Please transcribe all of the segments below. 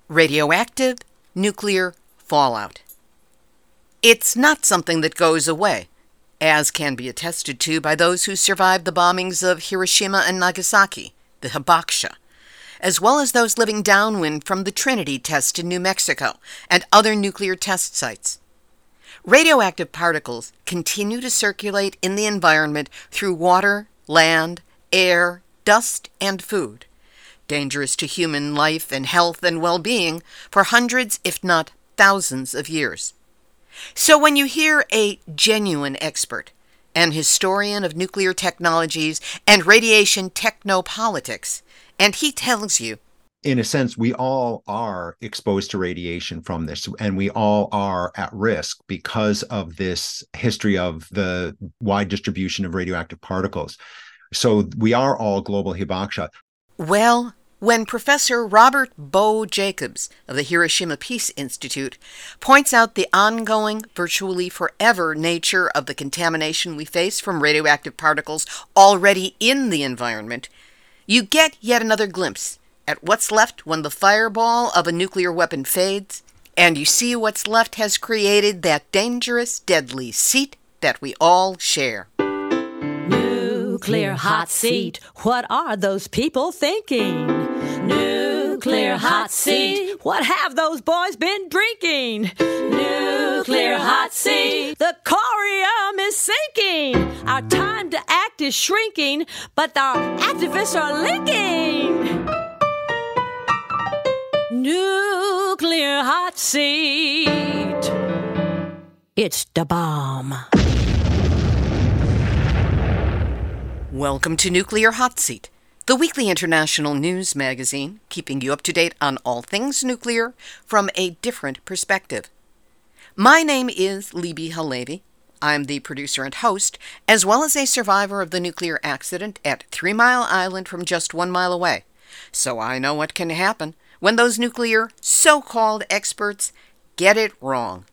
Radioactive nuclear fallout. It's not something that goes away, as can be attested to by those who survived the bombings of Hiroshima and Nagasaki, the hibakusha, as well as those living downwind from the Trinity test in New Mexico and other nuclear test sites. Radioactive particles continue to circulate in the environment through water, land, air, dust, and food, dangerous to human life and health and well-being for hundreds, if not thousands, of years. So when you hear a genuine expert, an historian of nuclear technologies and radiation technopolitics, and he tells you, in a sense, we all are exposed to radiation from this, and we all are at risk because of this history of the wide distribution of radioactive particles. So we are all global hibakusha. Well, when Professor Robert Bo Jacobs of the Hiroshima Peace Institute points out the ongoing, virtually forever nature of the contamination we face from radioactive particles already in the environment, you get yet another glimpse at what's left when the fireball of a nuclear weapon fades, and you see what's left has created that dangerous, deadly seat that we all share. Nuclear hot seat, what are those people thinking? Nuclear hot seat, what have those boys been drinking? Nuclear hot seat, the corium is sinking. Our time to act is shrinking, but our activists are linking. Nuclear hot seat, it's the bomb. Welcome to Nuclear Hot Seat, the weekly international news magazine, keeping you up to date on all things nuclear from a different perspective. My name is Libbe HaLevy. I'm the producer and host, as well as a survivor of the nuclear accident at 3 Mile Island from just 1 mile away. So I know what can happen when those nuclear so-called experts get it wrong.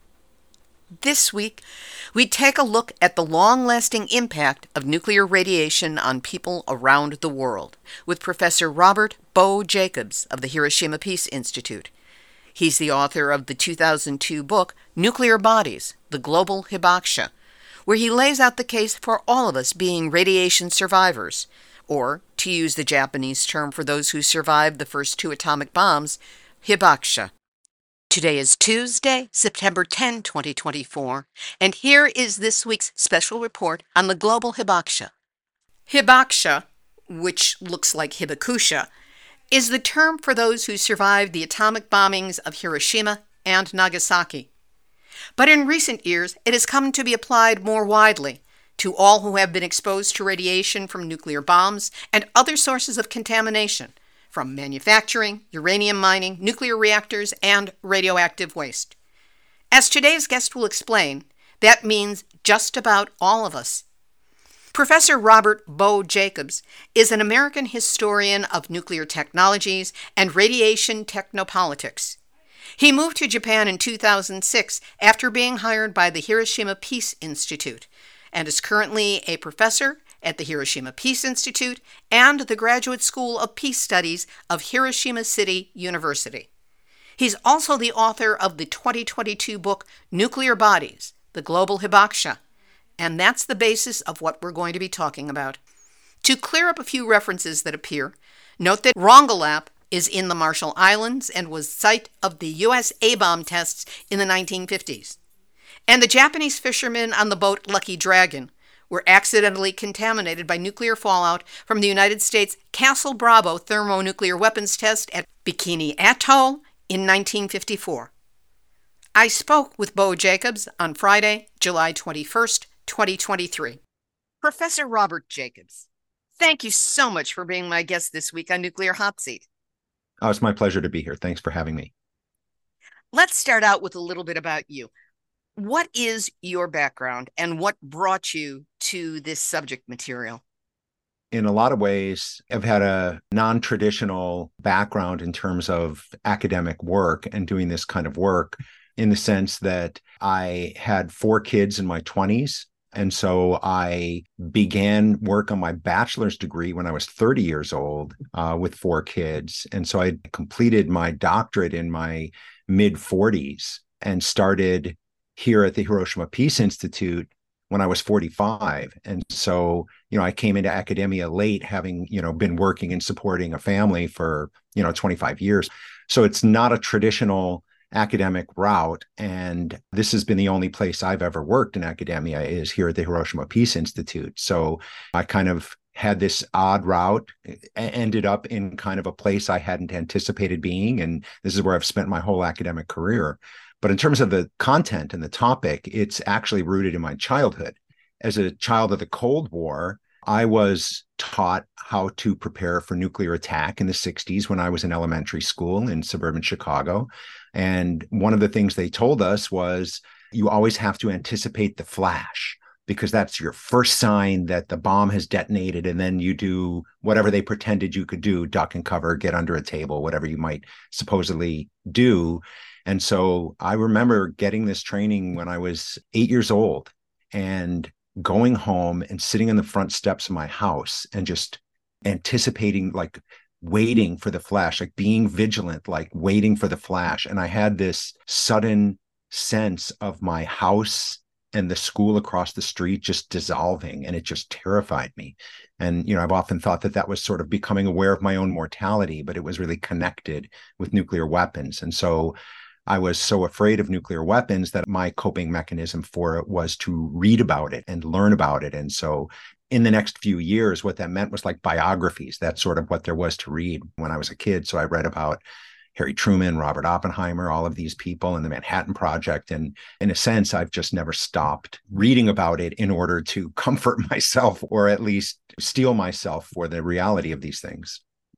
This week, we take a look at the long-lasting impact of nuclear radiation on people around the world with Professor Robert Bo Jacobs of the Hiroshima Peace Institute. He's the author of the 2002 book, Nuclear Bodies, The Global Hibakusha, where he lays out the case for all of us being radiation survivors, or, to use the Japanese term for those who survived the first 2 atomic bombs, hibakusha. Today is Tuesday, September 10, 2024, and here is this week's special report on the global hibakusha. Hibakusha, which looks like hibakusha, is the term for those who survived the atomic bombings of Hiroshima and Nagasaki. But in recent years, it has come to be applied more widely to all who have been exposed to radiation from nuclear bombs and other sources of contamination, from manufacturing, uranium mining, nuclear reactors, and radioactive waste. As today's guest will explain, that means just about all of us. Professor Robert Bo Jacobs is an American historian of nuclear technologies and radiation technopolitics. He moved to Japan in 2006 after being hired by the Hiroshima Peace Institute, and is currently a professor at the Hiroshima Peace Institute and the Graduate School of Peace Studies of Hiroshima City University. He's also the author of the 2022 book, Nuclear Bodies, The Global Hibakusha, and that's the basis of what we're going to be talking about. To clear up a few references that appear, note that Rongelap is in the Marshall Islands and was site of the U.S. A-bomb tests in the 1950s. And the Japanese fishermen on the boat Lucky Dragon were accidentally contaminated by nuclear fallout from the United States Castle Bravo thermonuclear weapons test at Bikini Atoll in 1954. I spoke with Bo Jacobs on Friday, July 21st, 2023. Professor Robert Jacobs, thank you so much for being my guest this week on Nuclear Hot Seat. Oh, it's my pleasure to be here. Thanks for having me. Let's start out with a little bit about you. What is your background and what brought you to this subject material? In a lot of ways, I've had a non-traditional background in terms of academic work and doing this kind of work, in the sense that I had 4 kids in my 20s. And so I began work on my bachelor's degree when I was 30 years old with 4 kids. And so I completed my doctorate in my mid 40s and started here at the Hiroshima Peace Institute when I was 45. And so, I came into academia late, having, been working and supporting a family for, 25 years. So it's not a traditional academic route. And this has been the only place I've ever worked in academia, is here at the Hiroshima Peace Institute. So I kind of had this odd route, ended up in kind of a place I hadn't anticipated being. And this is where I've spent my whole academic career. But in terms of the content and the topic, it's actually rooted in my childhood. As a child of the Cold War, I was taught how to prepare for nuclear attack in the 60s when I was in elementary school in suburban Chicago. And one of the things they told us was, you always have to anticipate the flash, because that's your first sign that the bomb has detonated. And then you do whatever they pretended you could do, duck and cover, get under a table, whatever you might supposedly do. And so I remember getting this training when I was 8 years old and going home and sitting on the front steps of my house and just anticipating, like waiting for the flash, like being vigilant, like waiting for the flash. And I had this sudden sense of my house and the school across the street just dissolving, and it just terrified me. And, I've often thought that that was sort of becoming aware of my own mortality, but it was really connected with nuclear weapons. And so I was so afraid of nuclear weapons that my coping mechanism for it was to read about it and learn about it. And so in the next few years, what that meant was like biographies. That's sort of what there was to read when I was a kid. So I read about Harry Truman, Robert Oppenheimer, all of these people, and the Manhattan Project. And in a sense, I've just never stopped reading about it in order to comfort myself, or at least steel myself for the reality of these things.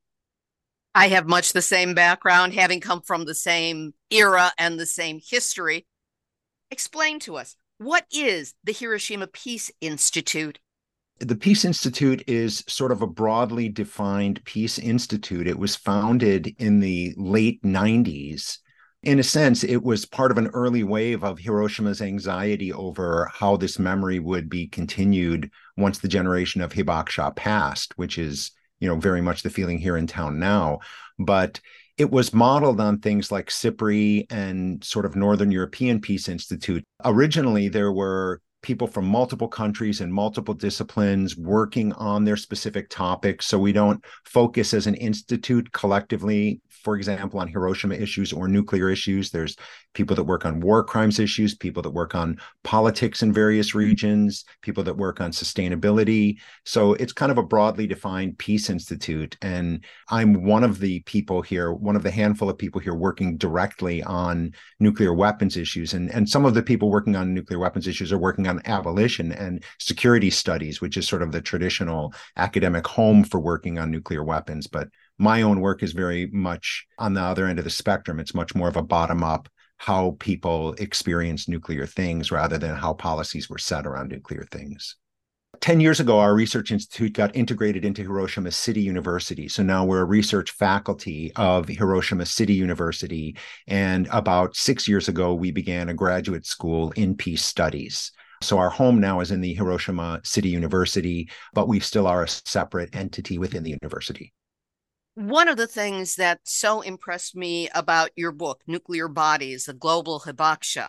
I have much the same background, having come from the same era and the same history. Explain to us, what is the Hiroshima Peace Institute? The Peace Institute is sort of a broadly defined peace institute. It was founded in the late 90s. In a sense, it was part of an early wave of Hiroshima's anxiety over how this memory would be continued once the generation of Hibakusha passed, which is very much the feeling here in town now. But it was modeled on things like SIPRI and sort of Northern European Peace Institute. Originally, there were people from multiple countries and multiple disciplines working on their specific topics. So we don't focus as an institute collectively, for example, on Hiroshima issues or nuclear issues. There's people that work on war crimes issues, people that work on politics in various regions, people that work on sustainability. So it's kind of a broadly defined peace institute. And I'm one of the people here, one of the handful of people here working directly on nuclear weapons issues. And some of the people working on nuclear weapons issues are working on abolition and security studies, which is sort of the traditional academic home for working on nuclear weapons. But my own work is very much on the other end of the spectrum. It's much more of a bottom-up, how people experience nuclear things rather than how policies were set around nuclear things. 10 years ago, our research institute got integrated into Hiroshima City University. So now we're a research faculty of Hiroshima City University. And about 6 years ago, we began a graduate school in peace studies. So our home now is in the Hiroshima City University, but we still are a separate entity within the university. One of the things that so impressed me about your book, Nuclear Bodies, A Global Hibakusha,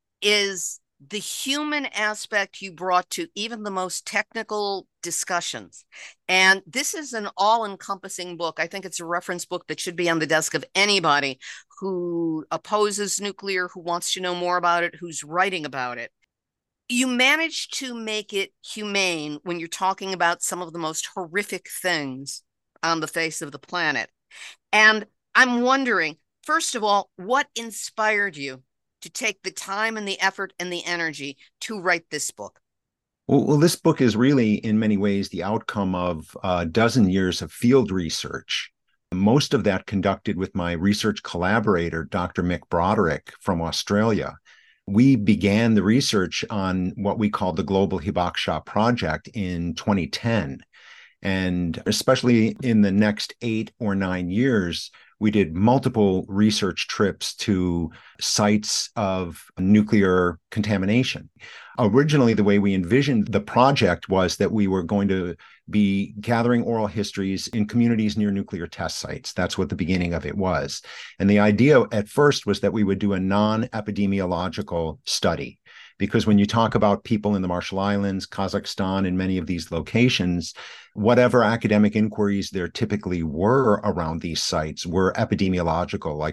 is the human aspect you brought to even the most technical discussions. And this is an all-encompassing book. I think it's a reference book that should be on the desk of anybody who opposes nuclear, who wants to know more about it, who's writing about it. You managed to make it humane when you're talking about some of the most horrific things on the face of the planet. And I'm wondering, first of all, what inspired you to take the time and the effort and the energy to write this book? Well, this book is really, in many ways, the outcome of a dozen years of field research. Most of that conducted with my research collaborator, Dr. Mick Broderick from Australia. We began the research on what we called the Global Hibakusha Project in 2010. And especially in the next 8 or 9 years, We did multiple research trips to sites of nuclear contamination. Originally, the way we envisioned the project was that we were going to be gathering oral histories in communities near nuclear test sites. That's what the beginning of it was. And the idea at first was that we would do a non-epidemiological study. Because when you talk about people in the Marshall Islands, Kazakhstan, and many of these locations, whatever academic inquiries there typically were around these sites were epidemiological, like,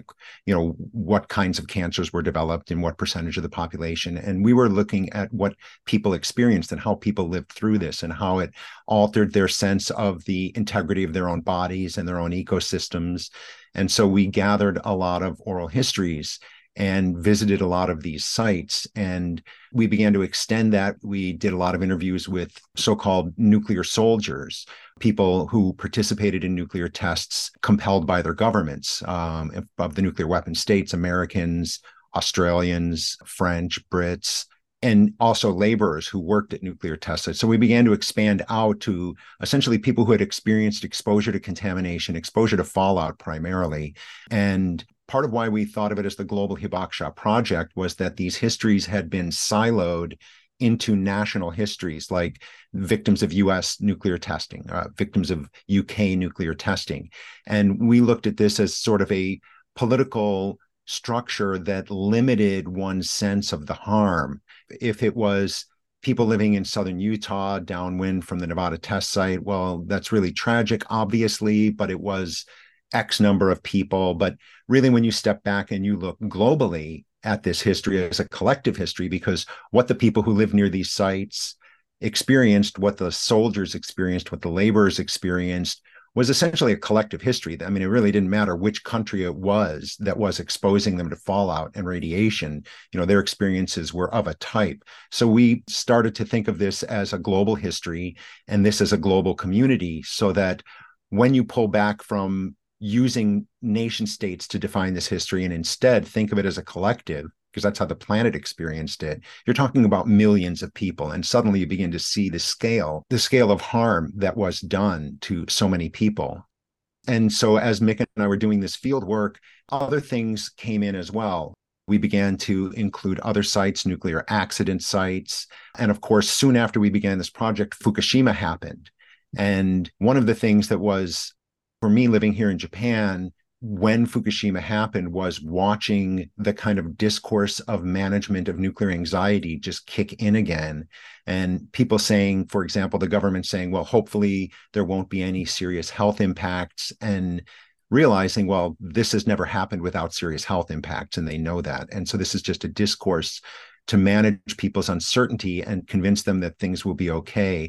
what kinds of cancers were developed in what percentage of the population. And we were looking at what people experienced and how people lived through this and how it altered their sense of the integrity of their own bodies and their own ecosystems. And so we gathered a lot of oral histories and visited a lot of these sites. And we began to extend that. We did a lot of interviews with so-called nuclear soldiers, people who participated in nuclear tests compelled by their governments of the nuclear weapon states, Americans, Australians, French, Brits, and also laborers who worked at nuclear test sites. So we began to expand out to essentially people who had experienced exposure to contamination, exposure to fallout primarily. And part of why we thought of it as the Global Hibakusha Project was that these histories had been siloed into national histories, like victims of US nuclear testing, victims of UK nuclear testing. And we looked at this as sort of a political structure that limited one's sense of the harm. If it was people living in southern Utah, downwind from the Nevada test site, well, that's really tragic, obviously, but it was X number of people. But really, when you step back and you look globally at this history as a collective history, because what the people who live near these sites experienced, what the soldiers experienced, what the laborers experienced, was essentially a collective history. I mean, it really didn't matter which country it was that was exposing them to fallout and radiation. Their experiences were of a type. So we started to think of this as a global history and this as a global community, so that when you pull back from using nation states to define this history and instead think of it as a collective, because that's how the planet experienced it, you're talking about millions of people. And suddenly you begin to see the scale of harm that was done to so many people. And so as Mick and I were doing this field work, other things came in as well. We began to include other sites, nuclear accident sites. And of course, soon after we began this project, Fukushima happened. And one of the things that was, for me living here in Japan, when Fukushima happened, was watching the kind of discourse of management of nuclear anxiety just kick in again. And people saying, for example, the government saying, well, hopefully there won't be any serious health impacts, and realizing, well, this has never happened without serious health impacts, and they know that. And so this is just a discourse to manage people's uncertainty and convince them that things will be okay.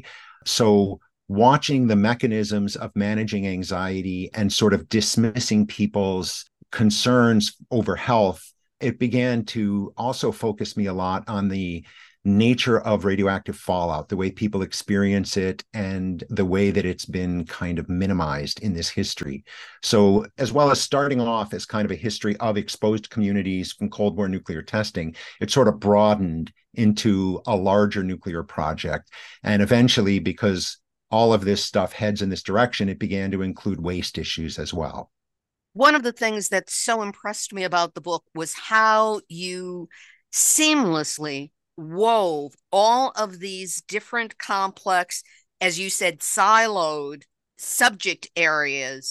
So watching the mechanisms of managing anxiety and sort of dismissing people's concerns over health, it began to also focus me a lot on the nature of radioactive fallout, the way people experience it, and the way that it's been kind of minimized in this history. So as well as starting off as kind of a history of exposed communities from Cold War nuclear testing, it sort of broadened into a larger nuclear project. And eventually, because all of this stuff heads in this direction, it began to include waste issues as well. One of the things that so impressed me about the book was how you seamlessly wove all of these different complex, as you said, siloed subject areas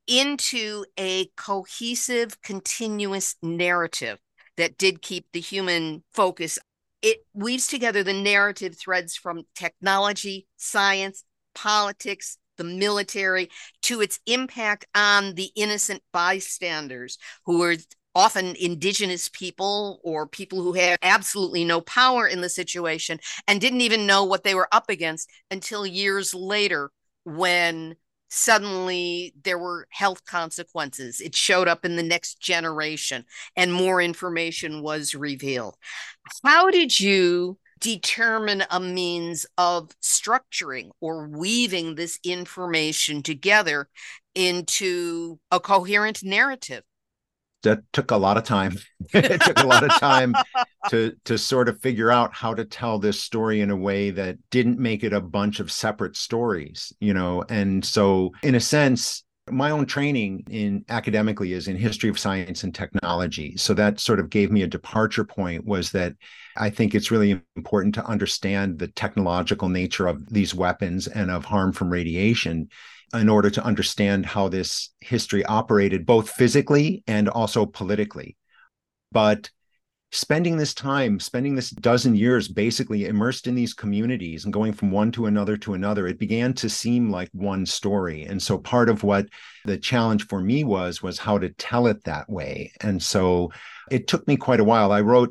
into a cohesive, continuous narrative that did keep the human focus. It weaves together the narrative threads from technology, science, politics, the military, to its impact on the innocent bystanders, who are often indigenous people or people who had absolutely no power in the situation and didn't even know what they were up against until years later, when suddenly there were health consequences. It showed up in the next generation and more information was revealed. How did you determine a means of structuring or weaving this information together into a coherent narrative? That took a lot of time. It took a lot of time to sort of figure out how to tell this story in a way that didn't make it a bunch of separate stories, And so in a sense, My own training academically is in history of science and technology. So that sort of gave me a departure point, was that I think it's really important to understand the technological nature of these weapons and of harm from radiation in order to understand how this history operated both physically and also politically. But spending this dozen years basically immersed in these communities and going from one to another, it began to seem like one story. And so part of what the challenge for me was how to tell it that way. And so it took me quite a while. I wrote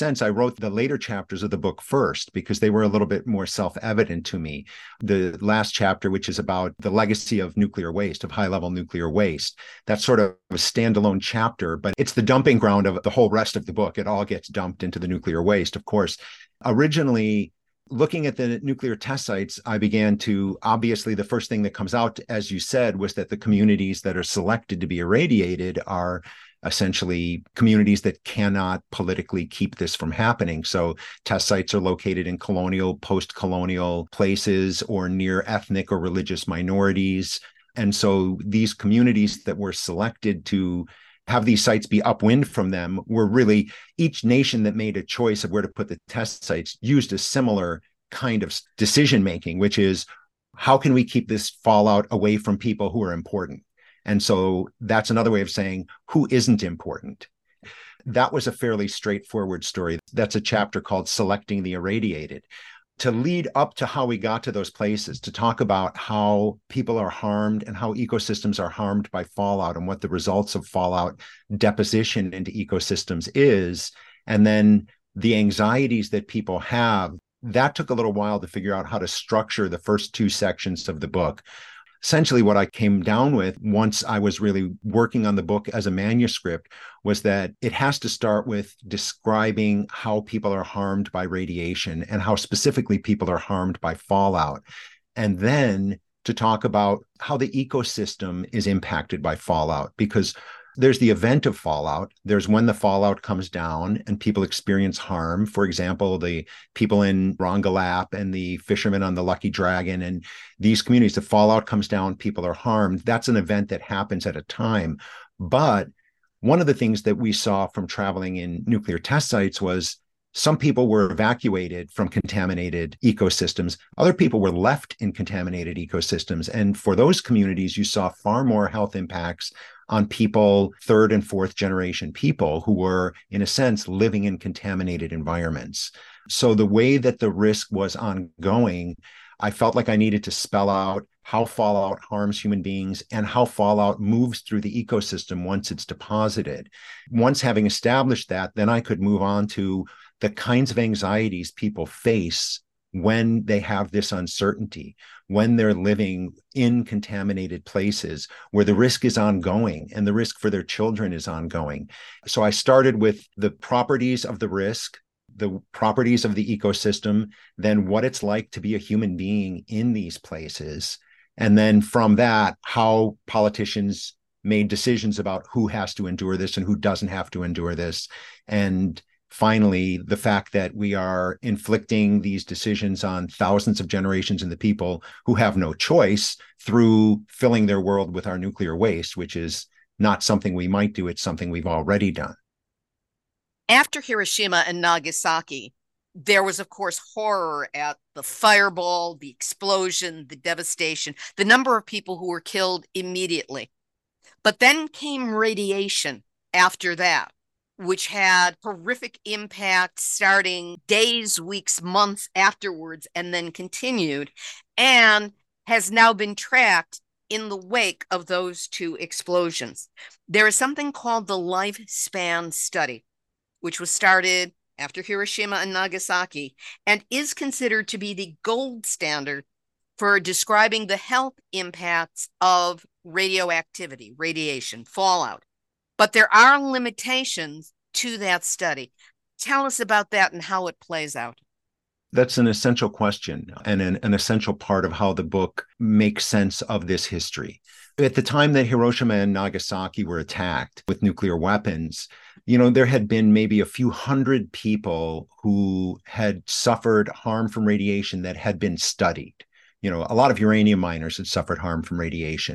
the later chapters of the book first because they were a little bit more self-evident to me. The last chapter, which is about the legacy of nuclear waste, of high-level nuclear waste, that's sort of a standalone chapter, but it's the dumping ground of the whole rest of the book. It all gets dumped into the nuclear waste, of course. Originally, looking at the nuclear test sites, I began to, obviously, the first thing that comes out, as you said, was that the communities that are selected to be irradiated are essentially communities that cannot politically keep this from happening. So test sites are located in colonial, post-colonial places or near ethnic or religious minorities. And so these communities that were selected to have these sites be upwind from them were really, each nation that made a choice of where to put the test sites used a similar kind of decision making, which is, how can we keep this fallout away from people who are important? And so that's another way of saying who isn't important. That was a fairly straightforward story. That's a chapter called Selecting the Irradiated. To lead up to how we got to those places, to talk about how people are harmed and how ecosystems are harmed by fallout and what the results of fallout deposition into ecosystems is, and then the anxieties that people have, that took a little while to figure out how to structure the first two sections of the book. Essentially, what I came down with once I was really working on the book as a manuscript was that it has to start with describing how people are harmed by radiation and how specifically people are harmed by fallout. And then to talk about how the ecosystem is impacted by fallout, because there's the event of fallout. There's when the fallout comes down and people experience harm. For example, the people in Rongelap and the fishermen on the Lucky Dragon and these communities, the fallout comes down, people are harmed. That's an event that happens at a time. But one of the things that we saw from traveling in nuclear test sites was some people were evacuated from contaminated ecosystems. Other people were left in contaminated ecosystems. And for those communities, you saw far more health impacts on people, third and fourth generation people who were, in a sense, living in contaminated environments. So the way that the risk was ongoing, I felt like I needed to spell out how fallout harms human beings and how fallout moves through the ecosystem once it's deposited. Once having established that, then I could move on to the kinds of anxieties people face when they have this uncertainty, when they're living in contaminated places where the risk is ongoing and the risk for their children is ongoing. So I started with the properties of the risk, the properties of the ecosystem, then what it's like to be a human being in these places. And then from that, how politicians made decisions about who has to endure this and who doesn't have to endure this. And finally, the fact that we are inflicting these decisions on thousands of generations and the people who have no choice through filling their world with our nuclear waste, which is not something we might do, it's something we've already done. After Hiroshima and Nagasaki, there was, of course, horror at the fireball, the explosion, the devastation, the number of people who were killed immediately. But then came radiation after that, which had horrific impacts starting days, weeks, months afterwards, and then continued, and has now been tracked in the wake of those two explosions. There is something called the Lifespan Study, which was started after Hiroshima and Nagasaki, and is considered to be the gold standard for describing the health impacts of radioactivity, radiation, fallout. But there are limitations to that study. Tell us about that and how it plays out. That's an essential question and an essential part of how the book makes sense of this history. At the time that Hiroshima and Nagasaki were attacked with nuclear weapons, there had been maybe a few hundred people who had suffered harm from radiation that had been studied. A lot of uranium miners had suffered harm from radiation.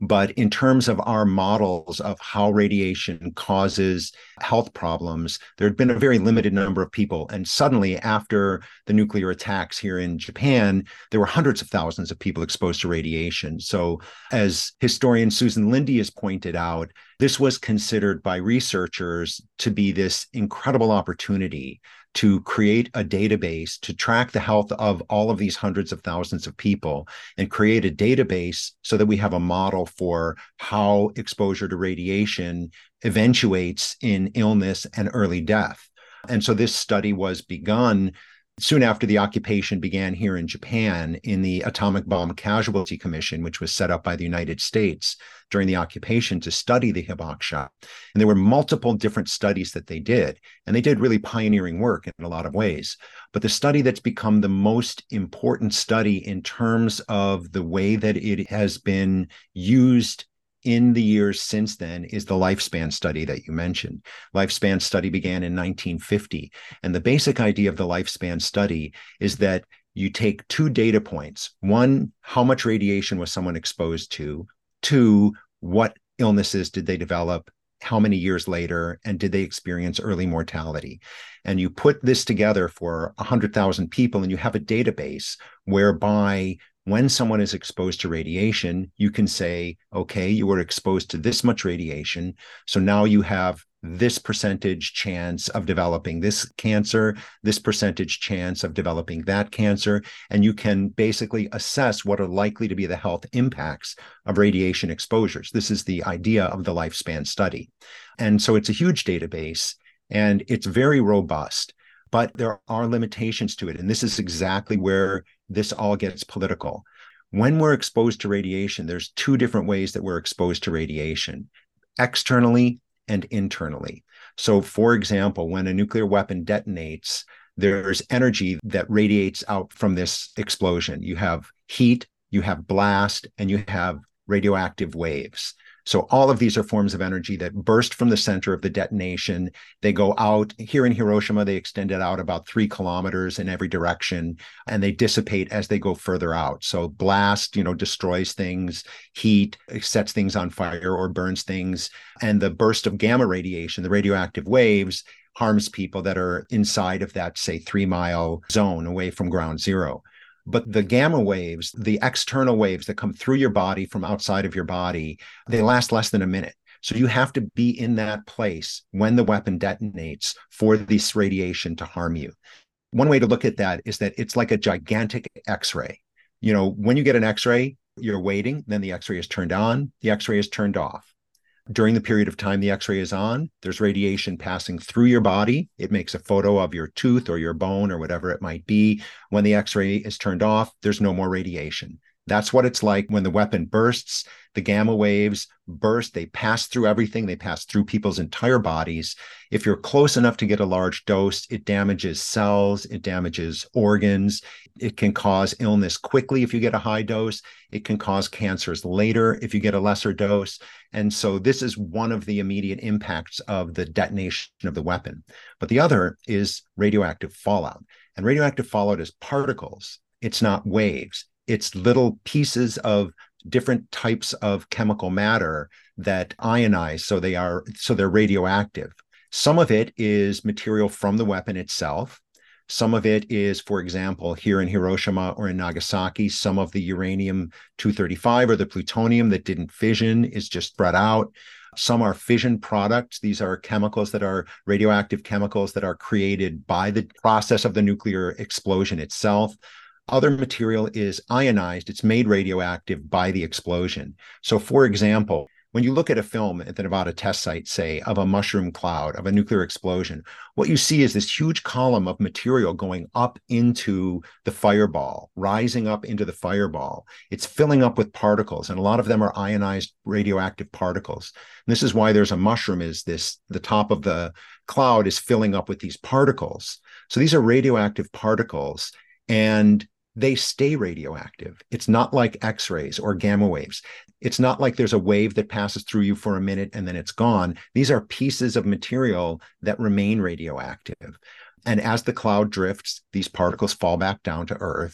But in terms of our models of how radiation causes health problems, there had been a very limited number of people. And suddenly, after the nuclear attacks here in Japan, there were hundreds of thousands of people exposed to radiation. So, as historian Susan Lindy has pointed out, this was considered by researchers to be this incredible opportunity to create a database to track the health of all of these hundreds of thousands of people and create a database so that we have a model for how exposure to radiation eventuates in illness and early death. And so this study was begun soon after the occupation began here in Japan in the Atomic Bomb Casualty Commission, which was set up by the United States during the occupation to study the hibakusha. And there were multiple different studies that they did, and they did really pioneering work in a lot of ways. But the study that's become the most important study in terms of the way that it has been used in the years since then is the lifespan study that you mentioned. Lifespan study began in 1950. And the basic idea of the lifespan study is that you take two data points. One, how much radiation was someone exposed to? Two, what illnesses did they develop? How many years later? And did they experience early mortality? And you put this together for 100,000 people, and you have a database whereby when someone is exposed to radiation, you can say, okay, you were exposed to this much radiation. So now you have this percentage chance of developing this cancer, this percentage chance of developing that cancer. And you can basically assess what are likely to be the health impacts of radiation exposures. This is the idea of the lifespan study. And so it's a huge database and it's very robust, but there are limitations to it. And this is exactly where this all gets political. When we're exposed to radiation, there's two different ways that we're exposed to radiation, externally and internally. So, for example, when a nuclear weapon detonates, there's energy that radiates out from this explosion. You have heat, you have blast, and you have radioactive waves. So all of these are forms of energy that burst from the center of the detonation. They go out. Here in Hiroshima, they extend it out about 3 kilometers in every direction, and they dissipate as they go further out. So blast, destroys things. Heat sets things on fire or burns things. And the burst of gamma radiation, the radioactive waves, harms people that are inside of that, say, 3-mile zone away from ground zero. But the gamma waves, the external waves that come through your body from outside of your body, they last less than a minute. So you have to be in that place when the weapon detonates for this radiation to harm you. One way to look at that is that it's like a gigantic X-ray. When you get an X-ray, you're waiting, then the X-ray is turned on, the X-ray is turned off. During the period of time the X-ray is on, there's radiation passing through your body. It makes a photo of your tooth or your bone or whatever it might be. When the X-ray is turned off, there's no more radiation. That's what it's like when the weapon bursts. The gamma waves burst. They pass through everything. They pass through people's entire bodies. If you're close enough to get a large dose, it damages cells. It damages organs. It can cause illness quickly if you get a high dose. It can cause cancers later if you get a lesser dose. And so this is one of the immediate impacts of the detonation of the weapon. But the other is radioactive fallout. And radioactive fallout is particles. It's not waves. It's little pieces of different types of chemical matter that ionize, so they're radioactive. Some of it is material from the weapon itself. Some of it is, for example, here in Hiroshima or in Nagasaki, some of the uranium-235 or the plutonium that didn't fission is just spread out. Some are fission products. These are chemicals that are radioactive chemicals that are created by the process of the nuclear explosion itself. Other material is ionized. It's made radioactive by the explosion. So, for example, when you look at a film at the Nevada test site, say, of a mushroom cloud, of a nuclear explosion, what you see is this huge column of material going up into the fireball, rising up into the fireball. It's filling up with particles, and a lot of them are ionized radioactive particles. And this is why there's a mushroom, the top of the cloud is filling up with these particles. So these are radioactive particles, and they stay radioactive. It's not like X-rays or gamma waves. It's not like there's a wave that passes through you for a minute and then it's gone. These are pieces of material that remain radioactive. And as the cloud drifts, these particles fall back down to Earth.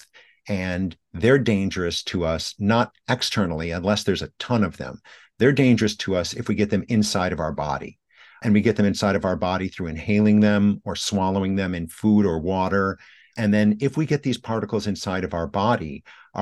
and they're dangerous to us, not externally, unless there's a ton of them. They're dangerous to us if we get them inside of our body. And we get them inside of our body through inhaling them or swallowing them in food or water. And then if we get these particles inside of our body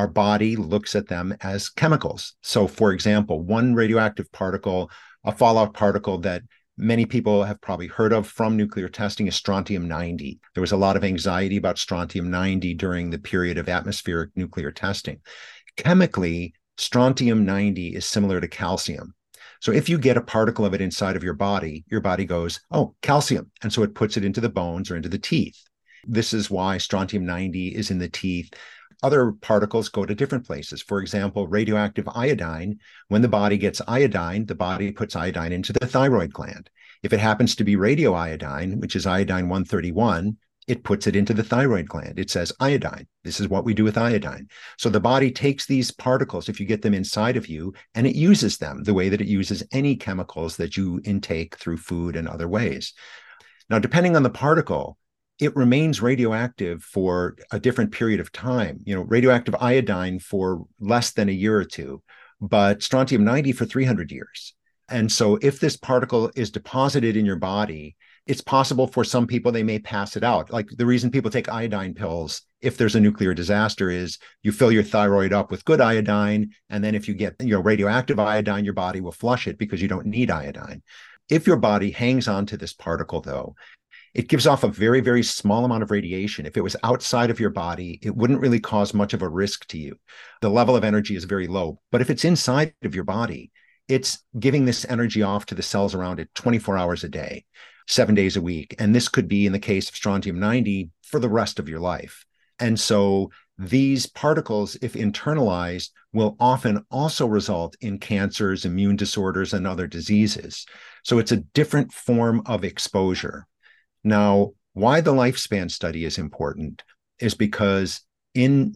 looks at them as chemicals. So for example, one radioactive particle, a fallout particle that many people have probably heard of from nuclear testing, is strontium-90. There was a lot of anxiety about strontium-90 during the period of atmospheric nuclear testing. Chemically, strontium-90 is similar to calcium. So if you get a particle of it inside of your body goes, oh, calcium. And so it puts it into the bones or into the teeth. This is why strontium-90 is in the teeth. Other particles go to different places. For example, radioactive iodine, when the body gets iodine, the body puts iodine into the thyroid gland. If it happens to be radioiodine, which is iodine-131, it puts it into the thyroid gland. It says iodine. This is what we do with iodine. So the body takes these particles, if you get them inside of you, and it uses them the way that it uses any chemicals that you intake through food and other ways. Now, depending on the particle, it remains radioactive for a different period of time. Radioactive iodine for less than a year or two, but strontium-90 for 300 years. And so if this particle is deposited in your body, it's possible for some people they may pass it out. Like the reason people take iodine pills if there's a nuclear disaster is you fill your thyroid up with good iodine, and then if you get radioactive iodine, your body will flush it because you don't need iodine. If your body hangs on to this particle, though, it gives off a very, very small amount of radiation. If it was outside of your body, it wouldn't really cause much of a risk to you. The level of energy is very low. But if it's inside of your body, it's giving this energy off to the cells around it 24 hours a day, 7 days a week. And this could be, in the case of strontium-90, for the rest of your life. And so these particles, if internalized, will often also result in cancers, immune disorders, and other diseases. So it's a different form of exposure. Now, why the lifespan study is important is because in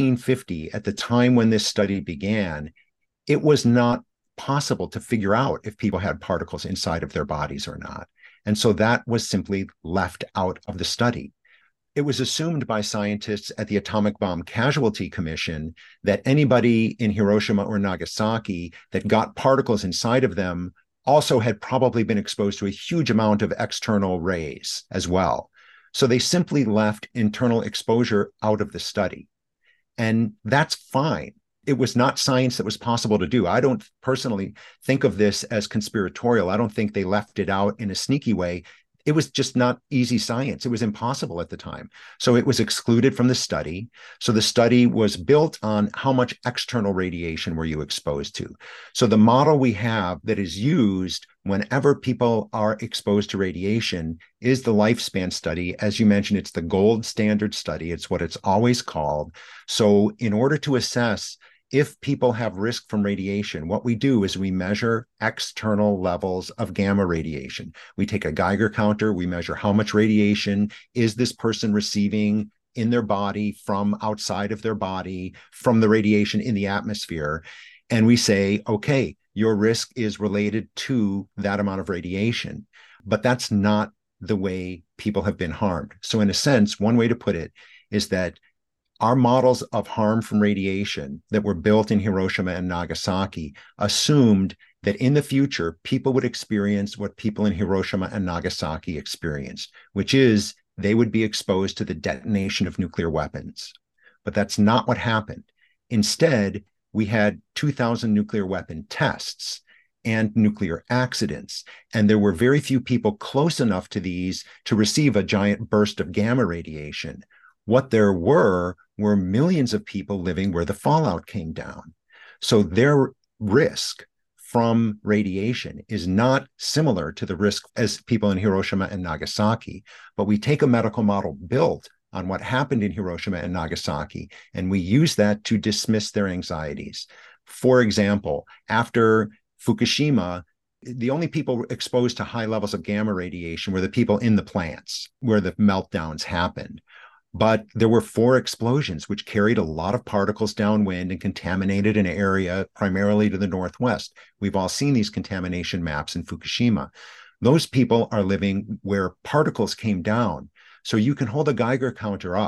1950, at the time when this study began, it was not possible to figure out if people had particles inside of their bodies or not. And so that was simply left out of the study. It was assumed by scientists at the Atomic Bomb Casualty Commission that anybody in Hiroshima or Nagasaki that got particles inside of them also had probably been exposed to a huge amount of external rays as well. So they simply left internal exposure out of the study. And that's fine. It was not science that was possible to do. I don't personally think of this as conspiratorial. I don't think they left it out in a sneaky way. It was just not easy science. It was impossible at the time. So it was excluded from the study. So the study was built on how much external radiation were you exposed to. So the model we have that is used whenever people are exposed to radiation is the lifespan study. As you mentioned, it's the gold standard study. It's what it's always called. So in order to assess if people have risk from radiation, what we do is we measure external levels of gamma radiation. We take a Geiger counter, we measure how much radiation is this person receiving in their body, from outside of their body, from the radiation in the atmosphere. And we say, okay, your risk is related to that amount of radiation. But that's not the way people have been harmed. So in a sense, one way to put it is that our models of harm from radiation that were built in Hiroshima and Nagasaki assumed that in the future, people would experience what people in Hiroshima and Nagasaki experienced, which is they would be exposed to the detonation of nuclear weapons. But that's not what happened. Instead, we had 2,000 nuclear weapon tests and nuclear accidents, and there were very few people close enough to these to receive a giant burst of gamma radiation. What there were millions of people living where the fallout came down. So their risk from radiation is not similar to the risk as people in Hiroshima and Nagasaki, but we take a medical model built on what happened in Hiroshima and Nagasaki, and we use that to dismiss their anxieties. For example, after Fukushima, the only people exposed to high levels of gamma radiation were the people in the plants where the meltdowns happened. But there were 4 explosions which carried a lot of particles downwind and contaminated an area primarily to the northwest. We've all seen these contamination maps in Fukushima. Those people are living where particles came down. So you can hold a Geiger counter up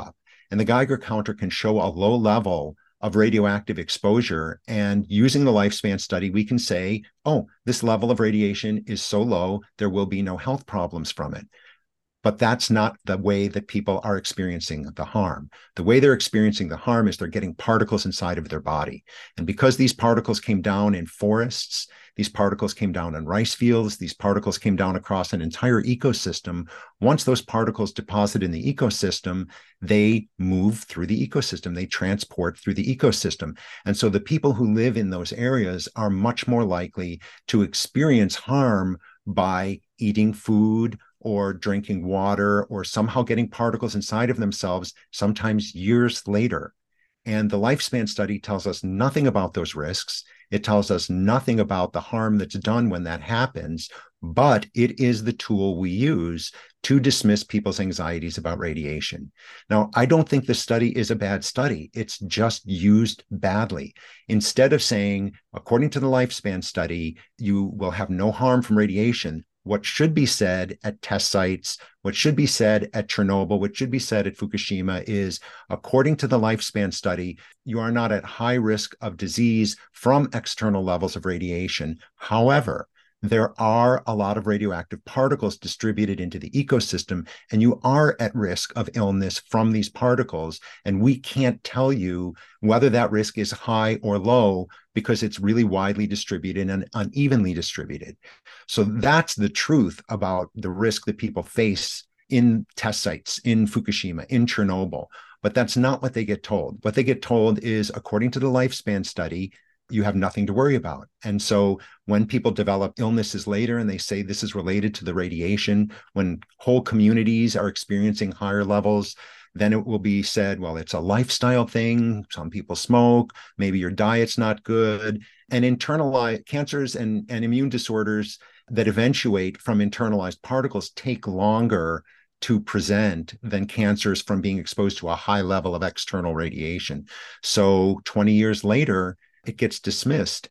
and the Geiger counter can show a low level of radioactive exposure. And using the lifespan study, we can say, oh, this level of radiation is so low, there will be no health problems from it. But that's not the way that people are experiencing the harm. The way they're experiencing the harm is they're getting particles inside of their body. And because these particles came down in forests, these particles came down in rice fields, these particles came down across an entire ecosystem. Once those particles deposit in the ecosystem, they move through the ecosystem, they transport through the ecosystem. And so the people who live in those areas are much more likely to experience harm by eating food or drinking water or somehow getting particles inside of themselves, sometimes years later. And the lifespan study tells us nothing about those risks. It tells us nothing about the harm that's done when that happens, but it is the tool we use to dismiss people's anxieties about radiation. Now, I don't think the study is a bad study. It's just used badly. Instead of saying, according to the lifespan study, you will have no harm from radiation, what should be said at test sites, what should be said at Chernobyl, what should be said at Fukushima is, according to the lifespan study, you are not at high risk of disease from external levels of radiation. However, there are a lot of radioactive particles distributed into the ecosystem, and you are at risk of illness from these particles. And we can't tell you whether that risk is high or low because it's really widely distributed and unevenly distributed. So that's the truth about the risk that people face in test sites, in Fukushima, in Chernobyl. But that's not what they get told. What they get told is, according to the lifespan study, you have nothing to worry about. And so when people develop illnesses later and they say this is related to the radiation, when whole communities are experiencing higher levels, then it will be said, well, it's a lifestyle thing. Some people smoke, maybe your diet's not good. And internalized cancers and immune disorders that eventuate from internalized particles take longer to present than cancers from being exposed to a high level of external radiation. So 20 years later, it gets dismissed.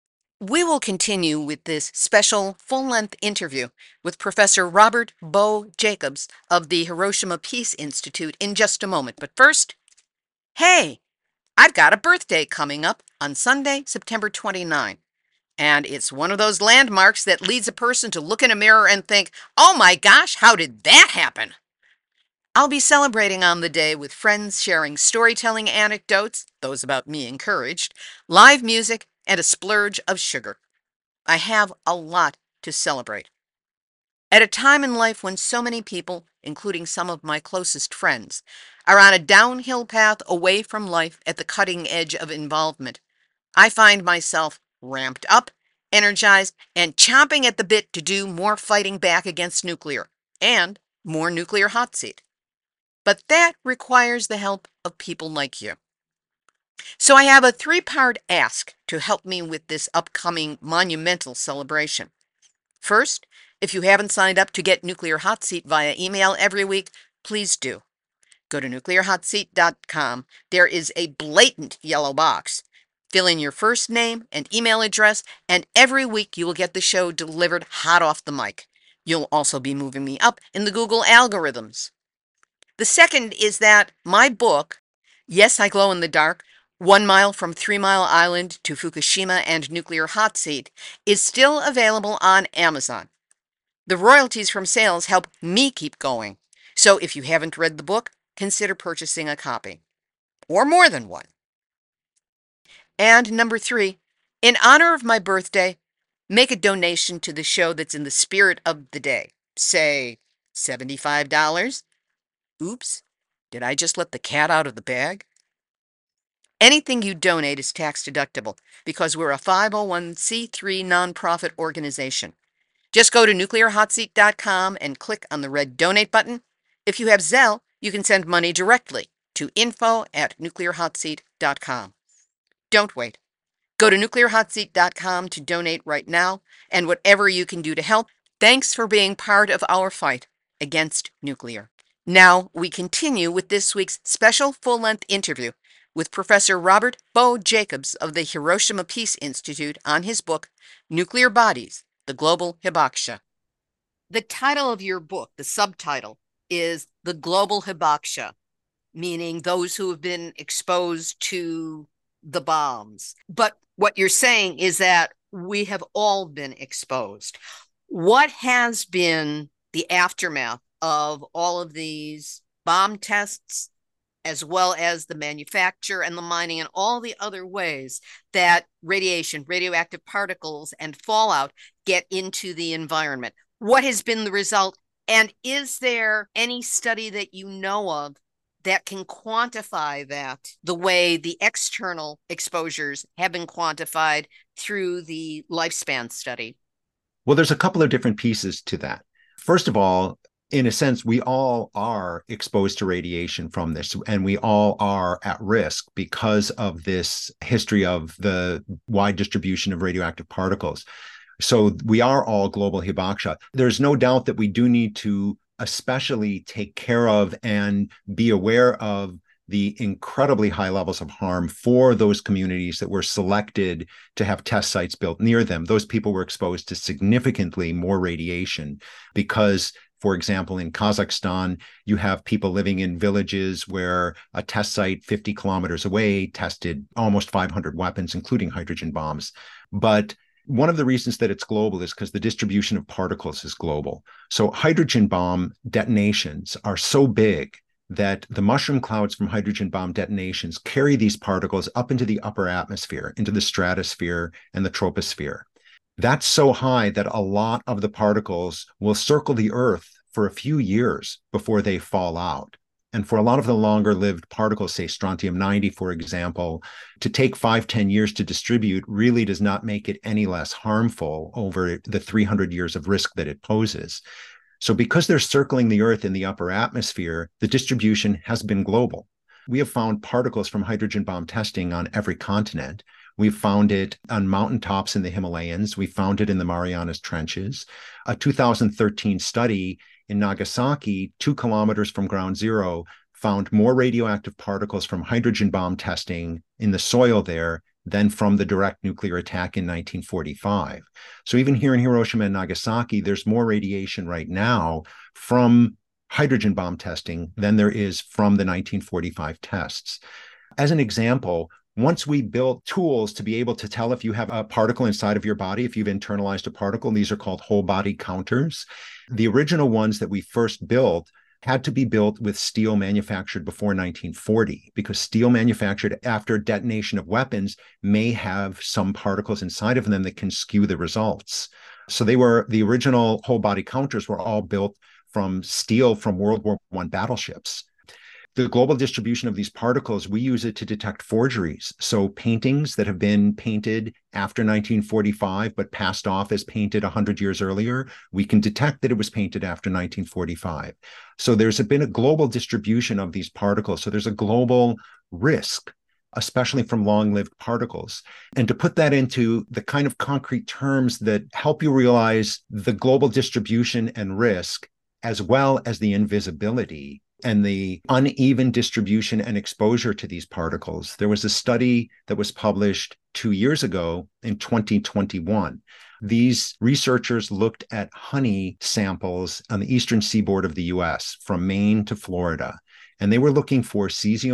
We will continue with this special full-length interview with Professor Robert Bo Jacobs of the Hiroshima Peace Institute in just a moment. But first, hey, I've got a birthday coming up on Sunday, September 29. And it's one of those landmarks that leads a person to look in a mirror and think, oh my gosh, how did that happen? I'll be celebrating on the day with friends sharing storytelling anecdotes, those about me encouraged, live music, and a splurge of sugar. I have a lot to celebrate. At a time in life when so many people, including some of my closest friends, are on a downhill path away from life at the cutting edge of involvement, I find myself ramped up, energized, and chomping at the bit to do more fighting back against nuclear and more nuclear hot seat. But that requires the help of people like you. So I have a 3-part ask to help me with this upcoming monumental celebration. First, if you haven't signed up to get Nuclear Hot Seat via email every week, please do. Go to nuclearhotseat.com. There is a blatant yellow box. Fill in your first name and email address, and every week you will get the show delivered hot off the mic. You'll also be moving me up in the Google algorithms. The second is that my book, Yes, I Glow in the Dark, 1 Mile from 3 Mile Island to Fukushima and Nuclear Hot Seat, is still available on Amazon. The royalties from sales help me keep going. So if you haven't read the book, consider purchasing a copy. Or more than one. And number 3, in honor of my birthday, make a donation to the show that's in the spirit of the day. Say, $75? Oops, did I just let the cat out of the bag? Anything you donate is tax deductible because we're a 501c3 nonprofit organization. Just go to nuclearhotseat.com and click on the red donate button. If you have Zelle, you can send money directly to info@nuclearhotseat.com. Don't wait. Go to nuclearhotseat.com to donate right now, and whatever you can do to help, thanks for being part of our fight against nuclear. Now we continue with this week's special full-length interview with Professor Robert Bo Jacobs of the Hiroshima Peace Institute on his book, Nuclear Bodies, The Global Hibakusha. The title of your book, the subtitle, is The Global Hibakusha. meaning those who have been exposed to the bombs. But what you're saying is that we have all been exposed. What has been the aftermath of all of these bomb tests, as well as the manufacture and the mining and all the other ways that radiation, radioactive particles, and fallout get into the environment? What has been the result? And is there any study that you know of that can quantify that the way the external exposures have been quantified through the lifespan study? Well, there's a couple of different pieces to that. First of all, in a sense, we all are exposed to radiation from this, and we all are at risk because of this history of the wide distribution of radioactive particles. So we are all global hibakusha. There's no doubt that we do need to especially take care of and be aware of the incredibly high levels of harm for those communities that were selected to have test sites built near them. Those people were exposed to significantly more radiation because, for example, in Kazakhstan, you have people living in villages where a test site 50 kilometers away tested almost 500 weapons, including hydrogen bombs. But one of the reasons that it's global is because the distribution of particles is global. So hydrogen bomb detonations are so big that the mushroom clouds from hydrogen bomb detonations carry these particles up into the upper atmosphere, into the stratosphere and the troposphere. That's so high that a lot of the particles will circle the Earth for a few years before they fall out. And for a lot of the longer lived particles, say strontium-90, for example, to take 5-10 years to distribute really does not make it any less harmful over the 300 years of risk that it poses. So because they're circling the Earth in the upper atmosphere, the distribution has been global. We have found particles from hydrogen bomb testing on every continent. We've found it on mountaintops in the Himalayas. We found it in the Marianas Trenches. A 2013 study in Nagasaki, 2 kilometers from ground zero, found more radioactive particles from hydrogen bomb testing in the soil there than from the direct nuclear attack in 1945. So even here in Hiroshima and Nagasaki, there's more radiation right now from hydrogen bomb testing than there is from the 1945 tests. As an example, once we built tools to be able to tell if you have a particle inside of your body, if you've internalized a particle, these are called whole body counters. The original ones that we first built had to be built with steel manufactured before 1940, because steel manufactured after detonation of weapons may have some particles inside of them that can skew the results. So the original whole body counters were all built from steel from World War I battleships. The global distribution of these particles, we use it to detect forgeries. So paintings that have been painted after 1945 but passed off as painted 100 years earlier, we can detect that it was painted after 1945. So there's been a global distribution of these particles. So there's a global risk, especially from long-lived particles. And to put that into the kind of concrete terms that help you realize the global distribution and risk, as well as the invisibility and the uneven distribution and exposure to these particles. There was a study that was published 2 years ago in 2021. These researchers looked at honey samples on the eastern seaboard of the US, from Maine to Florida, and they were looking for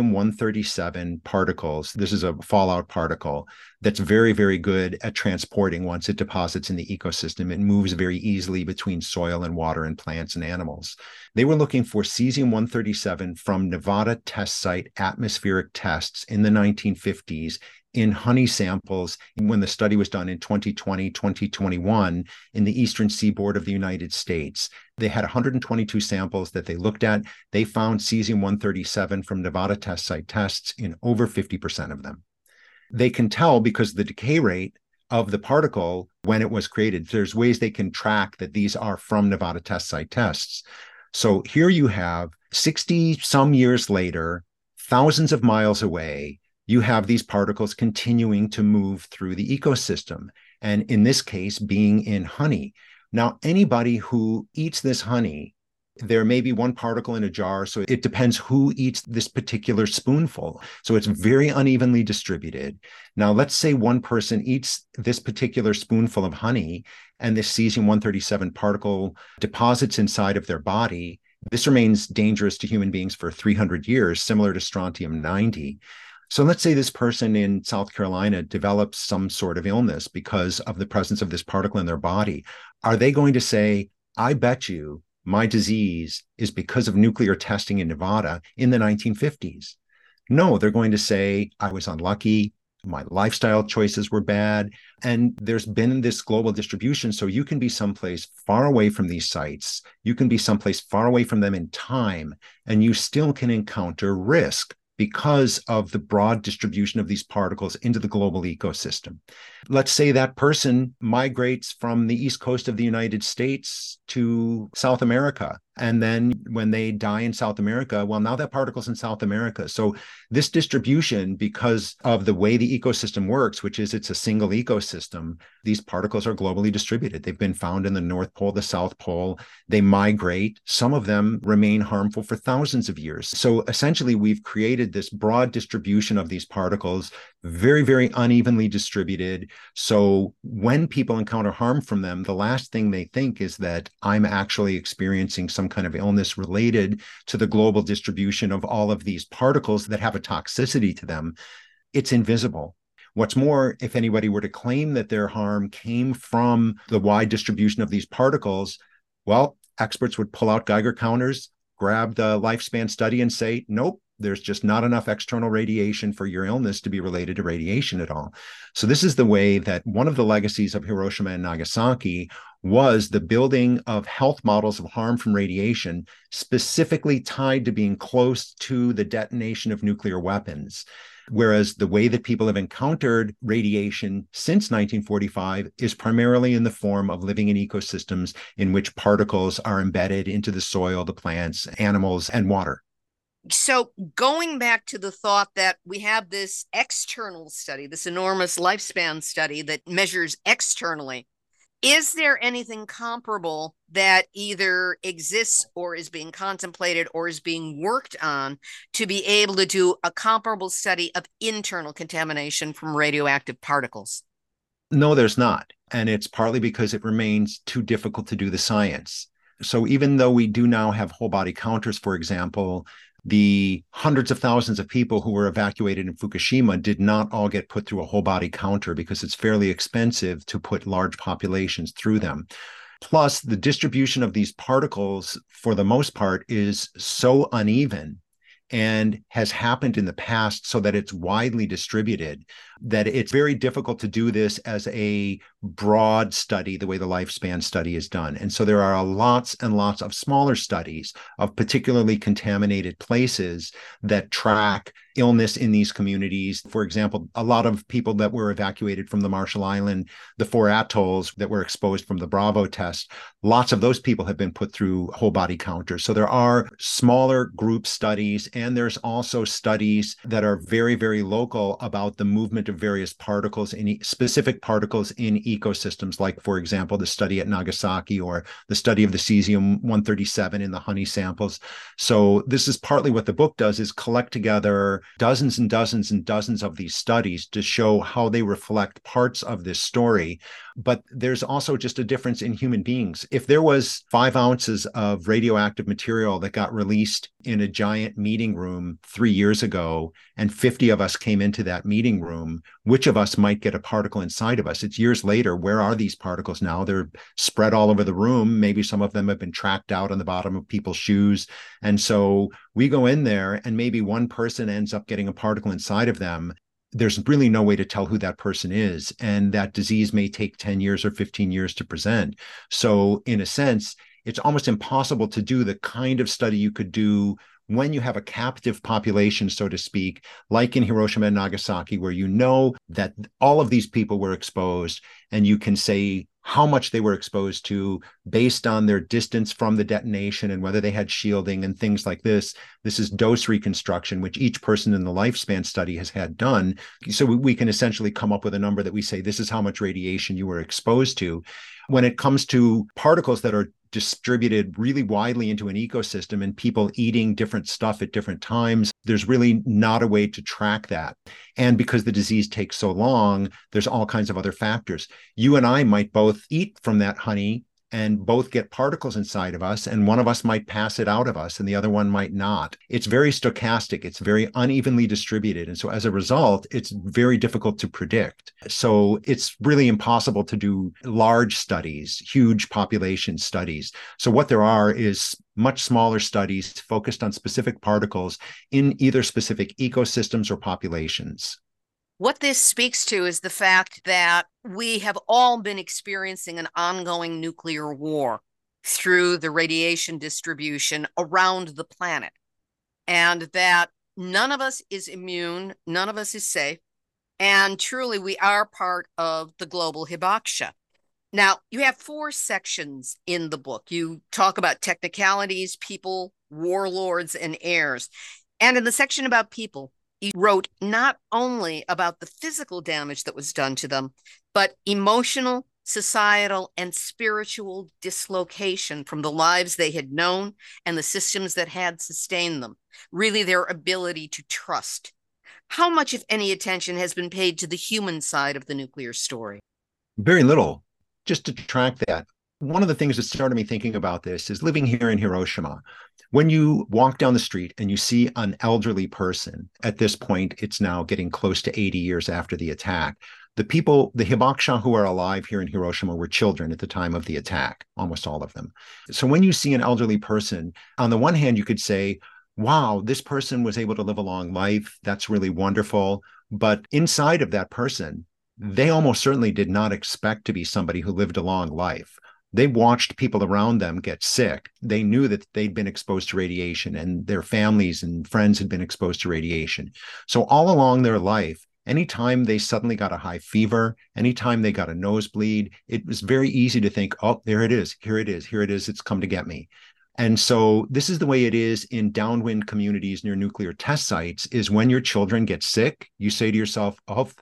cesium-137 particles. This is a fallout particle that's very, very good at transporting once it deposits in the ecosystem. It moves very easily between soil and water and plants and animals. They were looking for cesium-137 from Nevada test site atmospheric tests in the 1950s in honey samples when the study was done in 2020, 2021 in the eastern seaboard of the United States. They had 122 samples that they looked at. They found cesium-137 from Nevada test site tests in over 50% of them. They can tell because the decay rate of the particle when it was created, there's ways they can track that these are from Nevada test site tests. So here you have 60 some years later, thousands of miles away, you have these particles continuing to move through the ecosystem. And in this case, being in honey. Now, anybody who eats this honey, there may be one particle in a jar, so it depends who eats this particular spoonful. So it's very unevenly distributed. Now, let's say one person eats this particular spoonful of honey, and this cesium-137 particle deposits inside of their body. This remains dangerous to human beings for 300 years, similar to strontium-90. So let's say this person in South Carolina develops some sort of illness because of the presence of this particle in their body. Are they going to say, I bet you my disease is because of nuclear testing in Nevada in the 1950s? No, they're going to say, I was unlucky. My lifestyle choices were bad. And there's been this global distribution. So you can be someplace far away from these sites. You can be someplace far away from them in time, and you still can encounter risk because of the broad distribution of these particles into the global ecosystem. Let's say that person migrates from the East Coast of the United States to South America. And then when they die in South America, well, now that particle's in South America. So this distribution, because of the way the ecosystem works, which is it's a single ecosystem, these particles are globally distributed. They've been found in the North Pole, the South Pole. They migrate. Some of them remain harmful for thousands of years. So essentially, we've created this broad distribution of these particles, very, very unevenly distributed. So when people encounter harm from them, the last thing they think is that I'm actually experiencing some kind of illness related to the global distribution of all of these particles that have a toxicity to them. It's invisible. What's more, if anybody were to claim that their harm came from the wide distribution of these particles, well, experts would pull out Geiger counters, grab the lifespan study and say, nope, there's just not enough external radiation for your illness to be related to radiation at all. So this is the way that one of the legacies of Hiroshima and Nagasaki was the building of health models of harm from radiation, specifically tied to being close to the detonation of nuclear weapons. Whereas the way that people have encountered radiation since 1945 is primarily in the form of living in ecosystems in which particles are embedded into the soil, the plants, animals, and water. So going back to the thought that we have this external study, this enormous lifespan study that measures externally, is there anything comparable that either exists or is being contemplated or is being worked on to be able to do a comparable study of internal contamination from radioactive particles? No, there's not. And it's partly because it remains too difficult to do the science. So even though we do now have whole body counters, for example, the hundreds of thousands of people who were evacuated in Fukushima did not all get put through a whole body counter because it's fairly expensive to put large populations through them. Plus, the distribution of these particles, for the most part, is so uneven and has happened in the past so that it's widely distributed, that it's very difficult to do this as a broad study the way the lifespan study is done. And so there are lots and lots of smaller studies of particularly contaminated places that track illness in these communities. For example, a lot of people that were evacuated from the Marshall Island, the 4 atolls that were exposed from the Bravo test, lots of those people have been put through whole body counters. So there are smaller group studies, and there's also studies that are very, very local about the movement of various particles, specific particles in ecosystems, like, for example, the study at Nagasaki or the study of the cesium-137 in the honey samples. So this is partly what the book does, is collect together dozens and dozens and dozens of these studies to show how they reflect parts of this story. But there's also just a difference in human beings. If there was 5 ounces of radioactive material that got released in a giant meeting room 3 years ago, and 50 of us came into that meeting room, which of us might get a particle inside of us? It's years later. Where are these particles now? They're spread all over the room. Maybe some of them have been tracked out on the bottom of people's shoes. And so we go in there and maybe one person ends up getting a particle inside of them. There's really no way to tell who that person is. And that disease may take 10 years or 15 years to present. So in a sense, it's almost impossible to do the kind of study you could do when you have a captive population, so to speak, like in Hiroshima and Nagasaki, where you know that all of these people were exposed, and you can say how much they were exposed to based on their distance from the detonation and whether they had shielding and things like this. This is dose reconstruction, which each person in the lifespan study has had done. So we can essentially come up with a number that we say, this is how much radiation you were exposed to. When it comes to particles that are distributed really widely into an ecosystem and people eating different stuff at different times, there's really not a way to track that. And because the disease takes so long, there's all kinds of other factors. You and I might both eat from that honey and both get particles inside of us, and one of us might pass it out of us and the other one might not. It's very stochastic. It's very unevenly distributed. And so as a result, it's very difficult to predict. So it's really impossible to do large studies, huge population studies. So what there are is much smaller studies focused on specific particles in either specific ecosystems or populations. What this speaks to is the fact that we have all been experiencing an ongoing nuclear war through the radiation distribution around the planet, and that none of us is immune, none of us is safe, and truly we are part of the global hibakusha. Now, you have 4 sections in the book. You talk about technicalities, people, warlords, and heirs. And in the section about people, you wrote not only about the physical damage that was done to them, but emotional, societal, and spiritual dislocation from the lives they had known and the systems that had sustained them, really their ability to trust. How much, if any, attention has been paid to the human side of the nuclear story? Very little. Just to track that, one of the things that started me thinking about this is living here in Hiroshima. When you walk down the street and you see an elderly person, at this point, it's now getting close to 80 years after the attack. The people, the hibakusha who are alive here in Hiroshima were children at the time of the attack, almost all of them. So when you see an elderly person, on the one hand, you could say, wow, this person was able to live a long life. That's really wonderful. But inside of that person, they almost certainly did not expect to be somebody who lived a long life. They watched people around them get sick. They knew that they'd been exposed to radiation and their families and friends had been exposed to radiation. So all along their life, anytime they suddenly got a high fever, anytime they got a nosebleed, it was very easy to think, oh, there it is, here it is, here it is, it's come to get me. And so this is the way it is in downwind communities near nuclear test sites, is when your children get sick, you say to yourself, oh,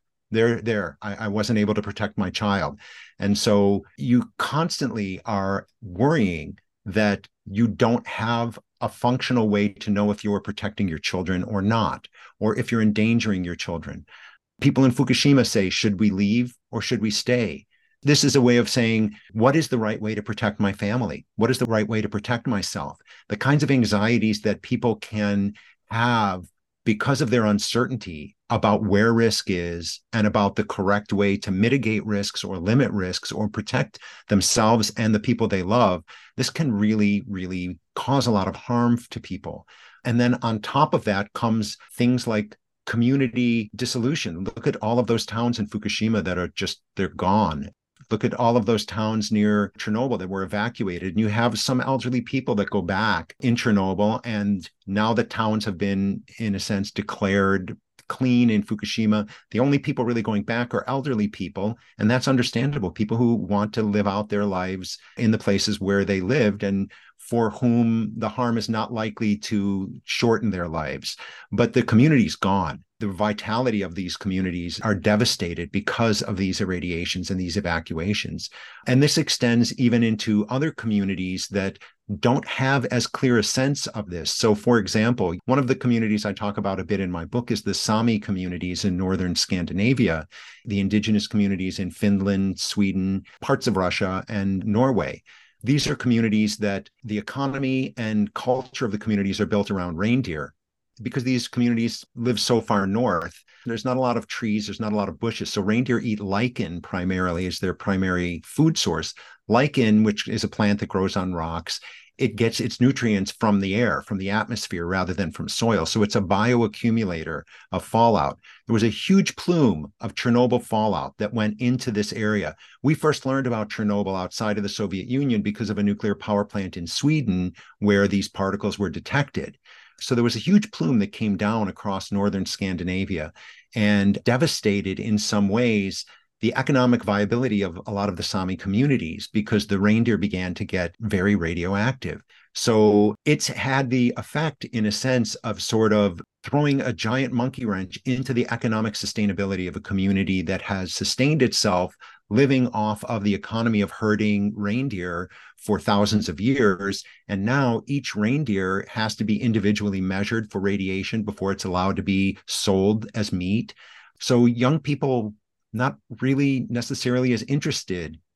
I wasn't able to protect my child. And so you constantly are worrying that you don't have a functional way to know if you're protecting your children or not, or if you're endangering your children. People in Fukushima say, should we leave or should we stay? This is a way of saying, what is the right way to protect my family? What is the right way to protect myself? The kinds of anxieties that people can have because of their uncertainty about where risk is and about the correct way to mitigate risks or limit risks or protect themselves and the people they love, this can really, really cause a lot of harm to people. And then on top of that comes things like community dissolution. Look at all of those towns in Fukushima that are they're gone. Look at all of those towns near Chernobyl that were evacuated. And you have some elderly people that go back in Chernobyl. And now the towns have been, in a sense, declared clean in Fukushima. The only people really going back are elderly people. And that's understandable. People who want to live out their lives in the places where they lived and for whom the harm is not likely to shorten their lives. But the community's gone. The vitality of these communities are devastated because of these irradiations and these evacuations. And this extends even into other communities that don't have as clear a sense of this. So, for example, one of the communities I talk about a bit in my book is the Sami communities in northern Scandinavia, the indigenous communities in Finland, Sweden, parts of Russia, and Norway. These are communities that the economy and culture of the communities are built around reindeer. Because these communities live so far north, there's not a lot of trees, there's not a lot of bushes. So reindeer eat lichen primarily as their primary food source. Lichen, which is a plant that grows on rocks, it gets its nutrients from the air, from the atmosphere, rather than from soil. So it's a bioaccumulator of fallout. There was a huge plume of Chernobyl fallout that went into this area. We first learned about Chernobyl outside of the Soviet Union because of a nuclear power plant in Sweden where these particles were detected. So there was a huge plume that came down across northern Scandinavia and devastated in some ways the economic viability of a lot of the Sami communities because the reindeer began to get very radioactive. So it's had the effect, in a sense, of sort of throwing a giant monkey wrench into the economic sustainability of a community that has sustained itself living off of the economy of herding reindeer for thousands of years. And now each reindeer has to be individually measured for radiation before it's allowed to be sold as meat. So young people not really necessarily as interested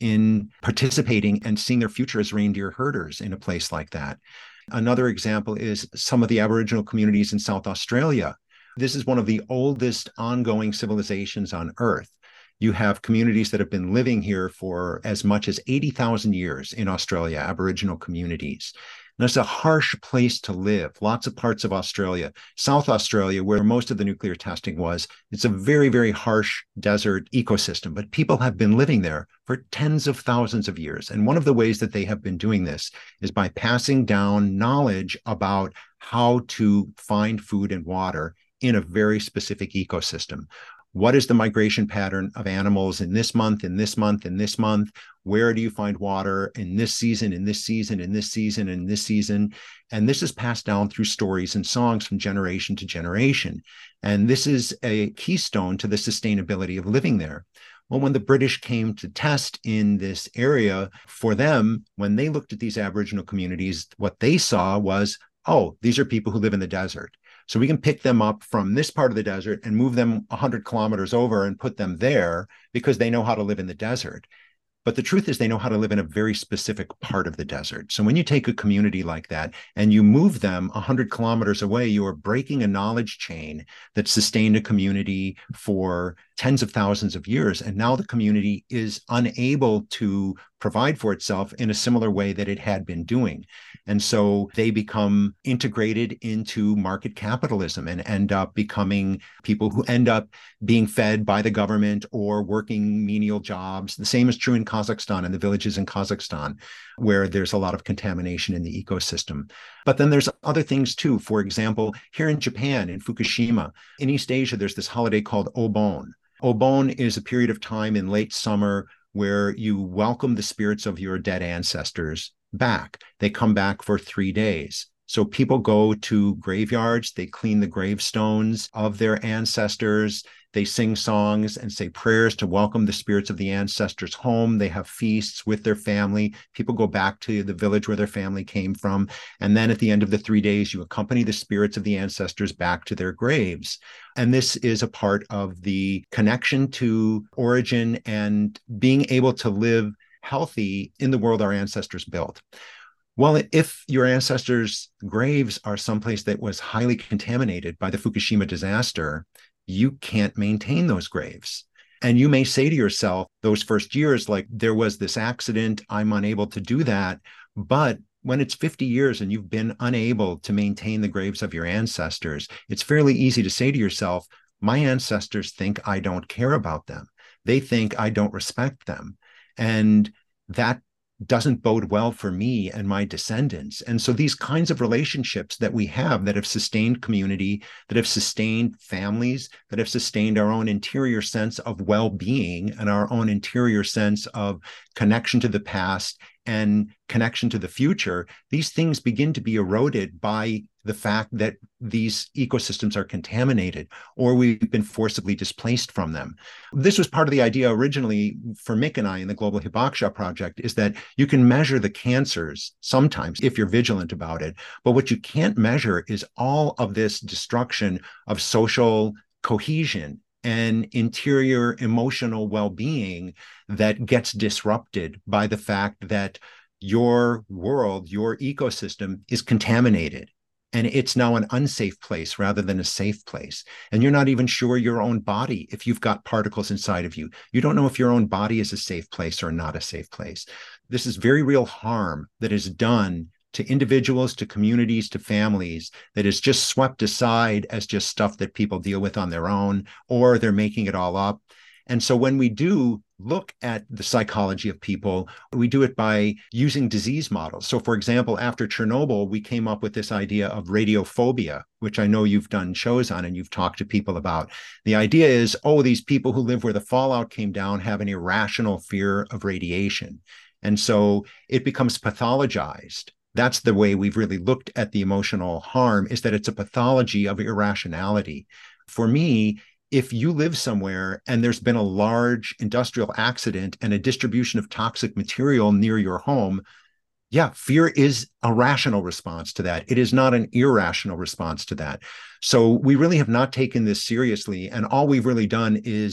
in participating and seeing their future as reindeer herders in a place like that. Another example is some of the Aboriginal communities in South Australia. This is one of the oldest ongoing civilizations on Earth. You have communities that have been living here for as much as 80,000 years in Australia, Aboriginal communities. And it's a harsh place to live. Lots of parts of Australia, South Australia, where most of the nuclear testing was, it's a very, very harsh desert ecosystem. But people have been living there for tens of thousands of years. And one of the ways that they have been doing this is by passing down knowledge about how to find food and water in a very specific ecosystem. What is the migration pattern of animals in this month, in this month, in this month? Where do you find water in this season, in this season, in this season, in this season? And this is passed down through stories and songs from generation to generation. And this is a keystone to the sustainability of living there. Well, when the British came to test in this area, for them, when they looked at these Aboriginal communities, what they saw was, oh, these are people who live in the desert. So we can pick them up from this part of the desert and move them 100 kilometers over and put them there because they know how to live in the desert. But the truth is they know how to live in a very specific part of the desert. So when you take a community like that and you move them 100 kilometers away, you are breaking a knowledge chain that sustained a community for tens of thousands of years. And now the community is unable to provide for itself in a similar way that it had been doing. And so they become integrated into market capitalism and end up becoming people who end up being fed by the government or working menial jobs. The same is true in Kazakhstan and the villages in Kazakhstan, where there's a lot of contamination in the ecosystem. But then there's other things too. For example, here in Japan, in Fukushima, in East Asia, there's this holiday called Obon. Obon is a period of time in late summer where you welcome the spirits of your dead ancestors back. They come back for 3 days. So people go to graveyards, they clean the gravestones of their ancestors, they sing songs and say prayers to welcome the spirits of the ancestors home. They have feasts with their family. People go back to the village where their family came from. And then at the end of the 3 days, you accompany the spirits of the ancestors back to their graves. And this is a part of the connection to origin and being able to live healthy in the world our ancestors built. Well, if your ancestors' graves are someplace that was highly contaminated by the Fukushima disaster, you can't maintain those graves. And you may say to yourself, those first years, like, there was this accident, I'm unable to do that. But when it's 50 years and you've been unable to maintain the graves of your ancestors, it's fairly easy to say to yourself, my ancestors think I don't care about them. They think I don't respect them. And that doesn't bode well for me and my descendants. And so these kinds of relationships that we have that have sustained community, that have sustained families, that have sustained our own interior sense of well-being and our own interior sense of connection to the past and connection to the future, these things begin to be eroded by the fact that these ecosystems are contaminated or we've been forcibly displaced from them. This was part of the idea originally for Mick and I in the Global Hibakusha Project, is that you can measure the cancers sometimes if you're vigilant about it, but what you can't measure is all of this destruction of social cohesion and interior emotional well-being that gets disrupted by the fact that your world, your ecosystem is contaminated. And it's now an unsafe place rather than a safe place. And you're not even sure your own body, if you've got particles inside of you. You don't know if your own body is a safe place or not a safe place. This is very real harm that is done to individuals, to communities, to families, that is just swept aside as just stuff that people deal with on their own, or they're making it all up. And so when we do look at the psychology of people, we do it by using disease models. So for example, after Chernobyl, we came up with this idea of radiophobia, which I know you've done shows on and you've talked to people about. The idea is, oh, these people who live where the fallout came down have an irrational fear of radiation. And so it becomes pathologized. That's the way we've really looked at the emotional harm, is that it's a pathology of irrationality. For me, if you live somewhere and there's been a large industrial accident and a distribution of toxic material near your home, yeah, fear is a rational response to that. It is not an irrational response to that. So we really have not taken this seriously. And all we've really done is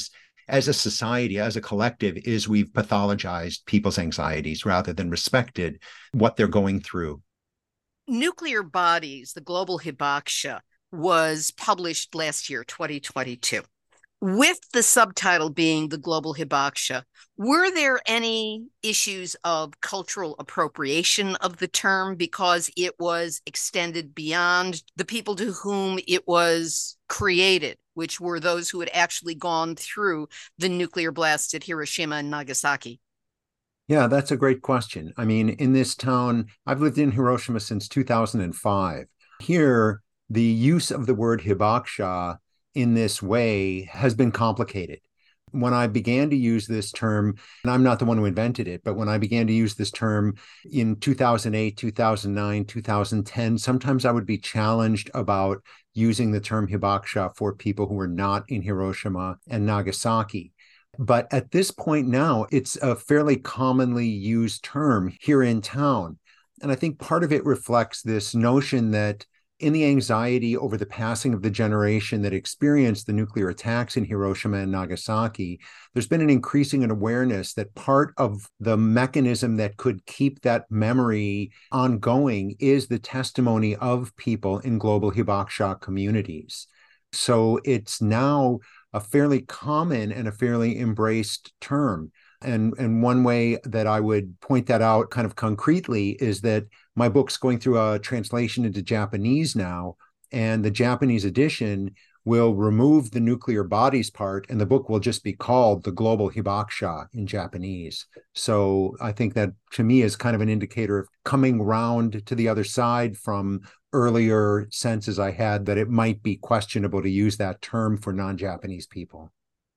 as a society, as a collective, is we've pathologized people's anxieties rather than respected what they're going through. Nuclear Bodies, the Global Hibakusha, was published last year, 2022. With the subtitle being the Global Hibakusha, were there any issues of cultural appropriation of the term because it was extended beyond the people to whom it was created, which were those who had actually gone through the nuclear blast at Hiroshima and Nagasaki? Yeah, that's a great question. I mean, in this town, I've lived in Hiroshima since 2005. Here, the use of the word hibakusha in this way has been complicated. When I began to use this term, and I'm not the one who invented it, but when I began to use this term in 2008, 2009, 2010, sometimes I would be challenged about using the term hibakusha for people who were not in Hiroshima and Nagasaki. But at this point now, it's a fairly commonly used term here in town. And I think part of it reflects this notion that in the anxiety over the passing of the generation that experienced the nuclear attacks in Hiroshima and Nagasaki, there's been an increasing awareness that part of the mechanism that could keep that memory ongoing is the testimony of people in global hibakusha communities. So it's now a fairly common and a fairly embraced term. And one way that I would point that out kind of concretely is that my book's going through a translation into Japanese now, and the Japanese edition will remove the nuclear bodies part, and the book will just be called The Global Hibakusha in Japanese. So I think that to me is kind of an indicator of coming round to the other side from earlier senses I had that it might be questionable to use that term for non-Japanese people.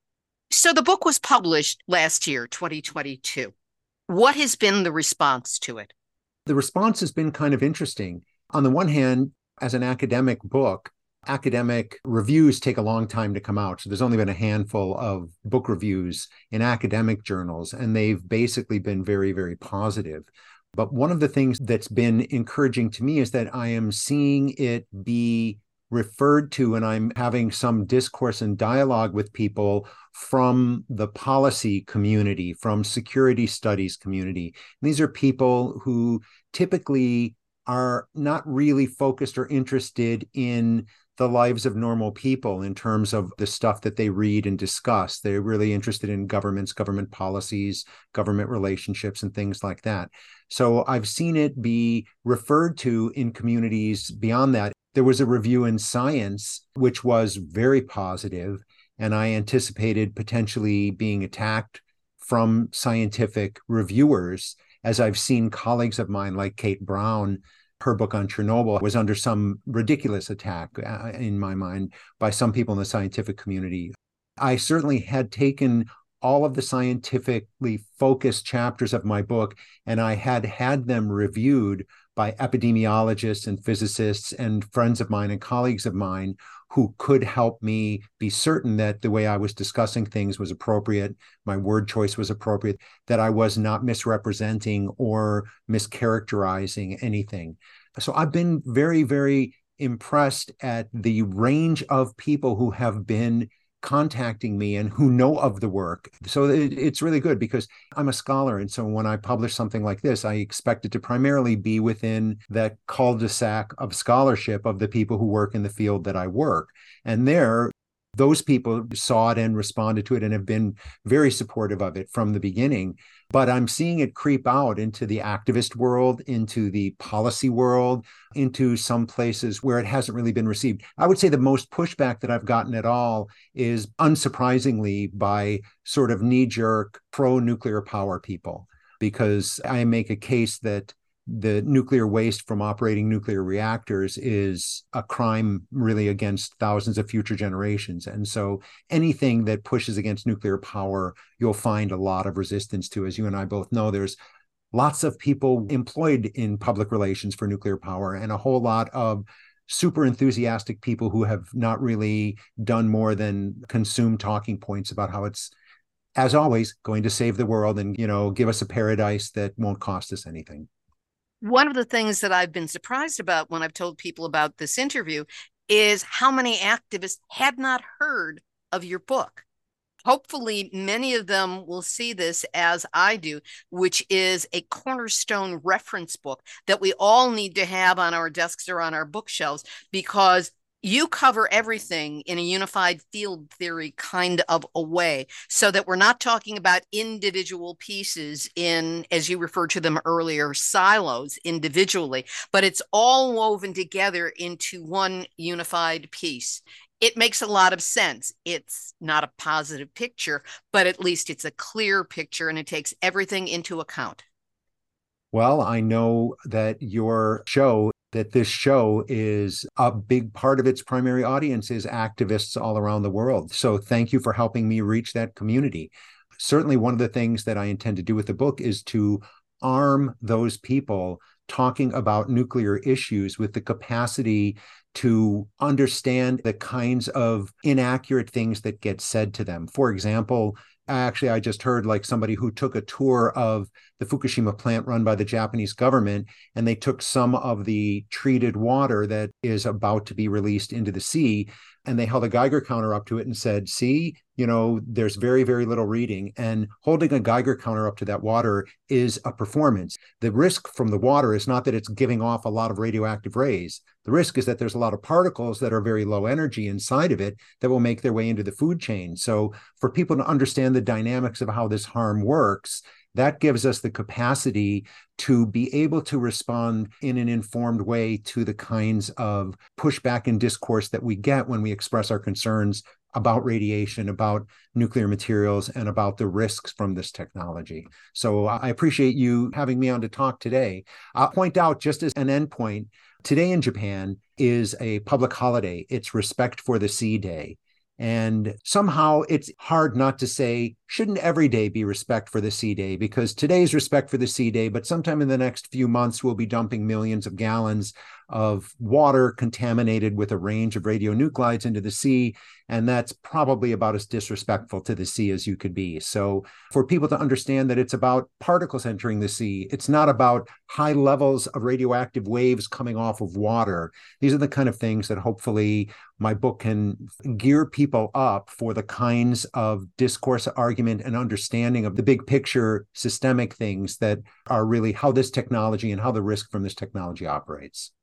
So the book was published last year, 2022. What has been the response to it? The response has been kind of interesting. On the one hand, as an academic book, academic reviews take a long time to come out. So there's only been a handful of book reviews in academic journals, and they've basically been very, very positive. But one of the things that's been encouraging to me is that I am seeing it be referred to, and I'm having some discourse and dialogue with people from the policy community, from security studies community. And these are people who typically are not really focused or interested in the lives of normal people in terms of the stuff that they read and discuss. They're really interested in governments, government policies, government relationships, and things like that. So I've seen it be referred to in communities beyond that. There was a review in Science, which was very positive, and I anticipated potentially being attacked from scientific reviewers, as I've seen colleagues of mine like Kate Brown. Her book on Chernobyl was under some ridiculous attack, in my mind, by some people in the scientific community. I certainly had taken all of the scientifically focused chapters of my book, and I had them reviewed by epidemiologists and physicists and friends of mine and colleagues of mine who could help me be certain that the way I was discussing things was appropriate, my word choice was appropriate, that I was not misrepresenting or mischaracterizing anything. So I've been very, very impressed at the range of people who have been contacting me and who know of the work. So it's really good because I'm a scholar. And so when I publish something like this, I expect it to primarily be within that cul-de-sac of scholarship of the people who work in the field that I work. And those people saw it and responded to it and have been very supportive of it from the beginning. But I'm seeing it creep out into the activist world, into the policy world, into some places where it hasn't really been received. I would say the most pushback that I've gotten at all is, unsurprisingly, by sort of knee-jerk pro-nuclear power people, because I make a case that the nuclear waste from operating nuclear reactors is a crime really against thousands of future generations. And so anything that pushes against nuclear power, you'll find a lot of resistance to. As you and I both know, there's lots of people employed in public relations for nuclear power and a whole lot of super enthusiastic people who have not really done more than consume talking points about how it's, as always, going to save the world and, give us a paradise that won't cost us anything. One of the things that I've been surprised about when I've told people about this interview is how many activists had not heard of your book. Hopefully, many of them will see this as I do, which is a cornerstone reference book that we all need to have on our desks or on our bookshelves, because you cover everything in a unified field theory kind of a way, so that we're not talking about individual pieces in, as you referred to them earlier, silos individually, but it's all woven together into one unified piece. It makes a lot of sense. It's not a positive picture, but at least it's a clear picture and it takes everything into account. Well, I know that this show is a big part of its primary audience is activists all around the world. So thank you for helping me reach that community. Certainly, one of the things that I intend to do with the book is to arm those people talking about nuclear issues with the capacity to understand the kinds of inaccurate things that get said to them. For example, actually, I just heard like somebody who took a tour of the Fukushima plant run by the Japanese government, and they took some of the treated water that is about to be released into the sea, and they held a Geiger counter up to it and said, see, there's very, very little reading. And holding a Geiger counter up to that water is a performance. The risk from the water is not that it's giving off a lot of radioactive rays. The risk is that there's a lot of particles that are very low energy inside of it that will make their way into the food chain. So for people to understand the dynamics of how this harm works, that gives us the capacity to be able to respond in an informed way to the kinds of pushback and discourse that we get when we express our concerns about radiation, about nuclear materials, and about the risks from this technology. So I appreciate you having me on to talk today. I'll point out, just as an endpoint, today in Japan is a public holiday. It's Respect for the Sea Day. And somehow it's hard not to say, shouldn't every day be Respect for the Sea Day? Because today's Respect for the Sea Day, but sometime in the next few months, we'll be dumping millions of gallons of water contaminated with a range of radionuclides into the sea. And that's probably about as disrespectful to the sea as you could be. So for people to understand that it's about particles entering the sea, it's not about high levels of radioactive waves coming off of water. These are the kind of things that hopefully my book can gear people up for the kinds of discourse, argument, and understanding of the big picture systemic things that are really how this technology and how the risk from this technology operates.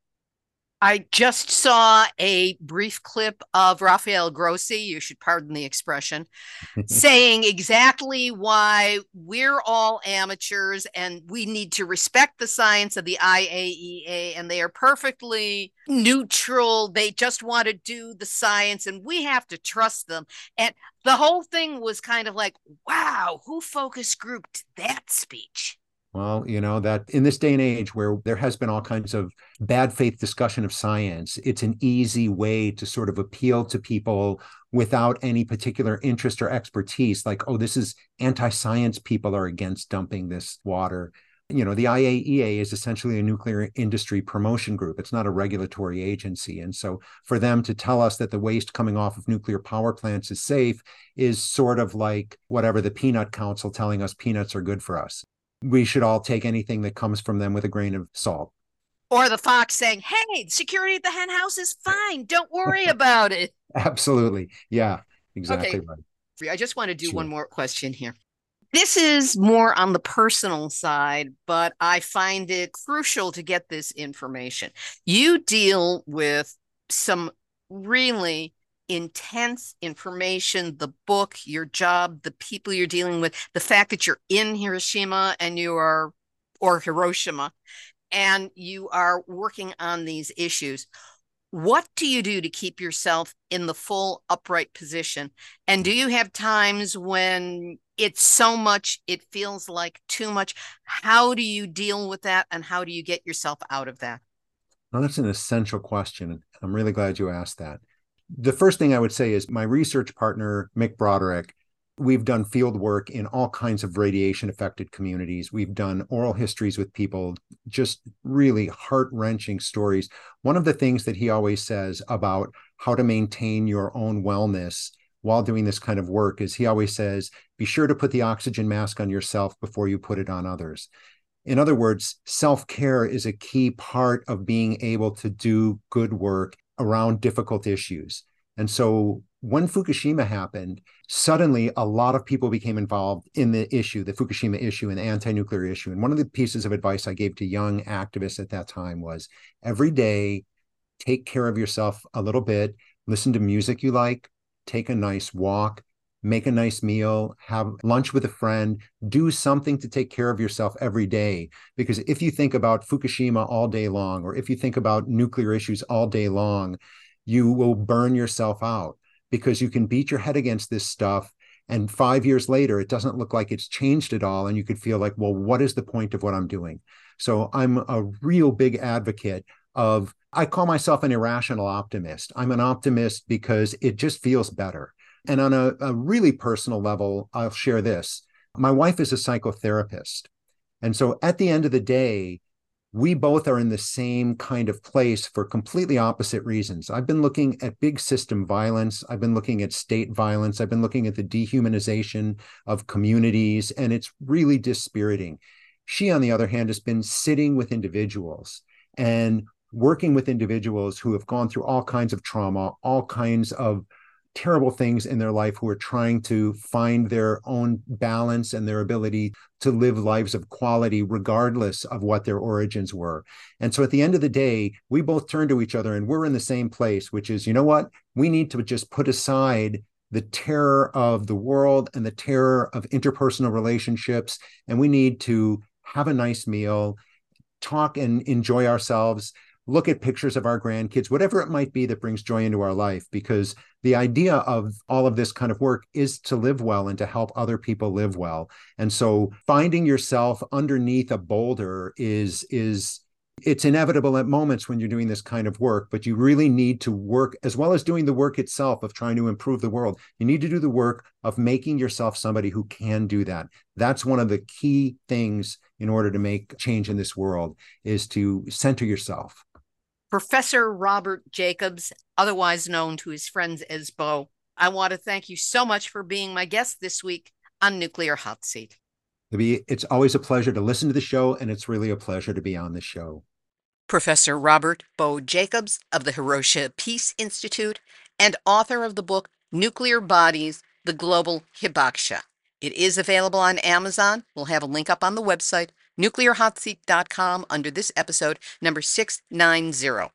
I just saw a brief clip of Rafael Grossi, you should pardon the expression, saying exactly why we're all amateurs and we need to respect the science of the IAEA, and they are perfectly neutral. They just want to do the science and we have to trust them. And the whole thing was kind of like, wow, who focus grouped that speech? Well, that in this day and age where there has been all kinds of bad faith discussion of science, it's an easy way to sort of appeal to people without any particular interest or expertise. Like, oh, this is anti-science people are against dumping this water. The IAEA is essentially a nuclear industry promotion group. It's not a regulatory agency. And so for them to tell us that the waste coming off of nuclear power plants is safe is sort of like whatever the Peanut Council telling us peanuts are good for us. We should all take anything that comes from them with a grain of salt. Or the fox saying, hey, security at the hen house is fine. Don't worry about it. Absolutely. Yeah, exactly okay. Right. I just want to do one more question here. This is more on the personal side, but I find it crucial to get this information. You deal with some really intense information, the book, your job, the people you're dealing with, the fact that you're in Hiroshima or Hiroshima, and you are working on these issues. What do you do to keep yourself in the full upright position? And do you have times when it's so much, it feels like too much? How do you deal with that? And how do you get yourself out of that? Well, that's an essential question. I'm really glad you asked that. The first thing I would say is my research partner, Mick Broderick, we've done field work in all kinds of radiation affected communities. We've done oral histories with people, just really heart-wrenching stories. One of the things that he always says about how to maintain your own wellness while doing this kind of work is he always says, be sure to put the oxygen mask on yourself before you put it on others. In other words, self-care is a key part of being able to do good work around difficult issues. And so when Fukushima happened, suddenly a lot of people became involved in the issue, the Fukushima issue and the anti-nuclear issue. And one of the pieces of advice I gave to young activists at that time was every day, take care of yourself a little bit, listen to music you like, take a nice walk, make a nice meal, have lunch with a friend, do something to take care of yourself every day. Because if you think about Fukushima all day long, or if you think about nuclear issues all day long, you will burn yourself out because you can beat your head against this stuff. And 5 years later, it doesn't look like it's changed at all. And you could feel like, well, what is the point of what I'm doing? So I'm a real big advocate of, I call myself an irrational optimist. I'm an optimist because it just feels better. And on a really personal level, I'll share this. My wife is a psychotherapist. And so at the end of the day, we both are in the same kind of place for completely opposite reasons. I've been looking at big system violence. I've been looking at state violence. I've been looking at the dehumanization of communities, and it's really dispiriting. She, on the other hand, has been sitting with individuals and working with individuals who have gone through all kinds of trauma, all kinds of terrible things in their life, who are trying to find their own balance and their ability to live lives of quality regardless of what their origins were. And so at the end of the day, we both turn to each other and we're in the same place, which is, you know what? We need to just put aside the terror of the world and the terror of interpersonal relationships, and we need to have a nice meal, talk and enjoy ourselves, look at pictures of our grandkids, whatever it might be that brings joy into our life, because the idea of all of this kind of work is to live well and to help other people live well. And so finding yourself underneath a boulder is it's inevitable at moments when you're doing this kind of work, but you really need to work, as well as doing the work itself of trying to improve the world. You need to do the work of making yourself somebody who can do that. That's one of the key things in order to make change in this world, is to center yourself. Professor Robert Jacobs, otherwise known to his friends as Bo, I want to thank you so much for being my guest this week on Nuclear Hot Seat. It's always a pleasure to listen to the show, and it's really a pleasure to be on the show. Professor Robert Bo Jacobs of the Hiroshima Peace Institute and author of the book Nuclear Bodies, The Global Hibakusha. It is available on Amazon. We'll have a link up on the website, nuclearhotseat.com, under this episode, number 690.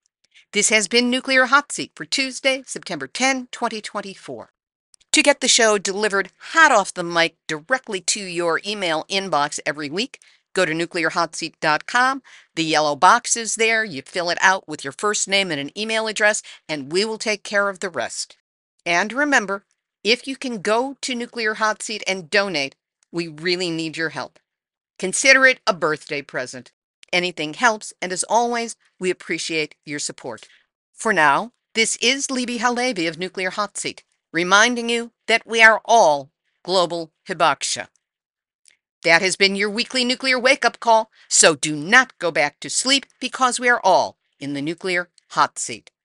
This has been Nuclear Hot Seat for Tuesday, September 10, 2024. To get the show delivered hot off the mic directly to your email inbox every week, go to nuclearhotseat.com. The yellow box is there. You fill it out with your first name and an email address, and we will take care of the rest. And remember, if you can go to Nuclear Hot Seat and donate, we really need your help. Consider it a birthday present. Anything helps, and as always, we appreciate your support. For now, this is Libbe HaLevy of Nuclear Hot Seat, reminding you that we are all global hibakusha. That has been your weekly nuclear wake-up call, so do not go back to sleep, because we are all in the Nuclear Hot Seat.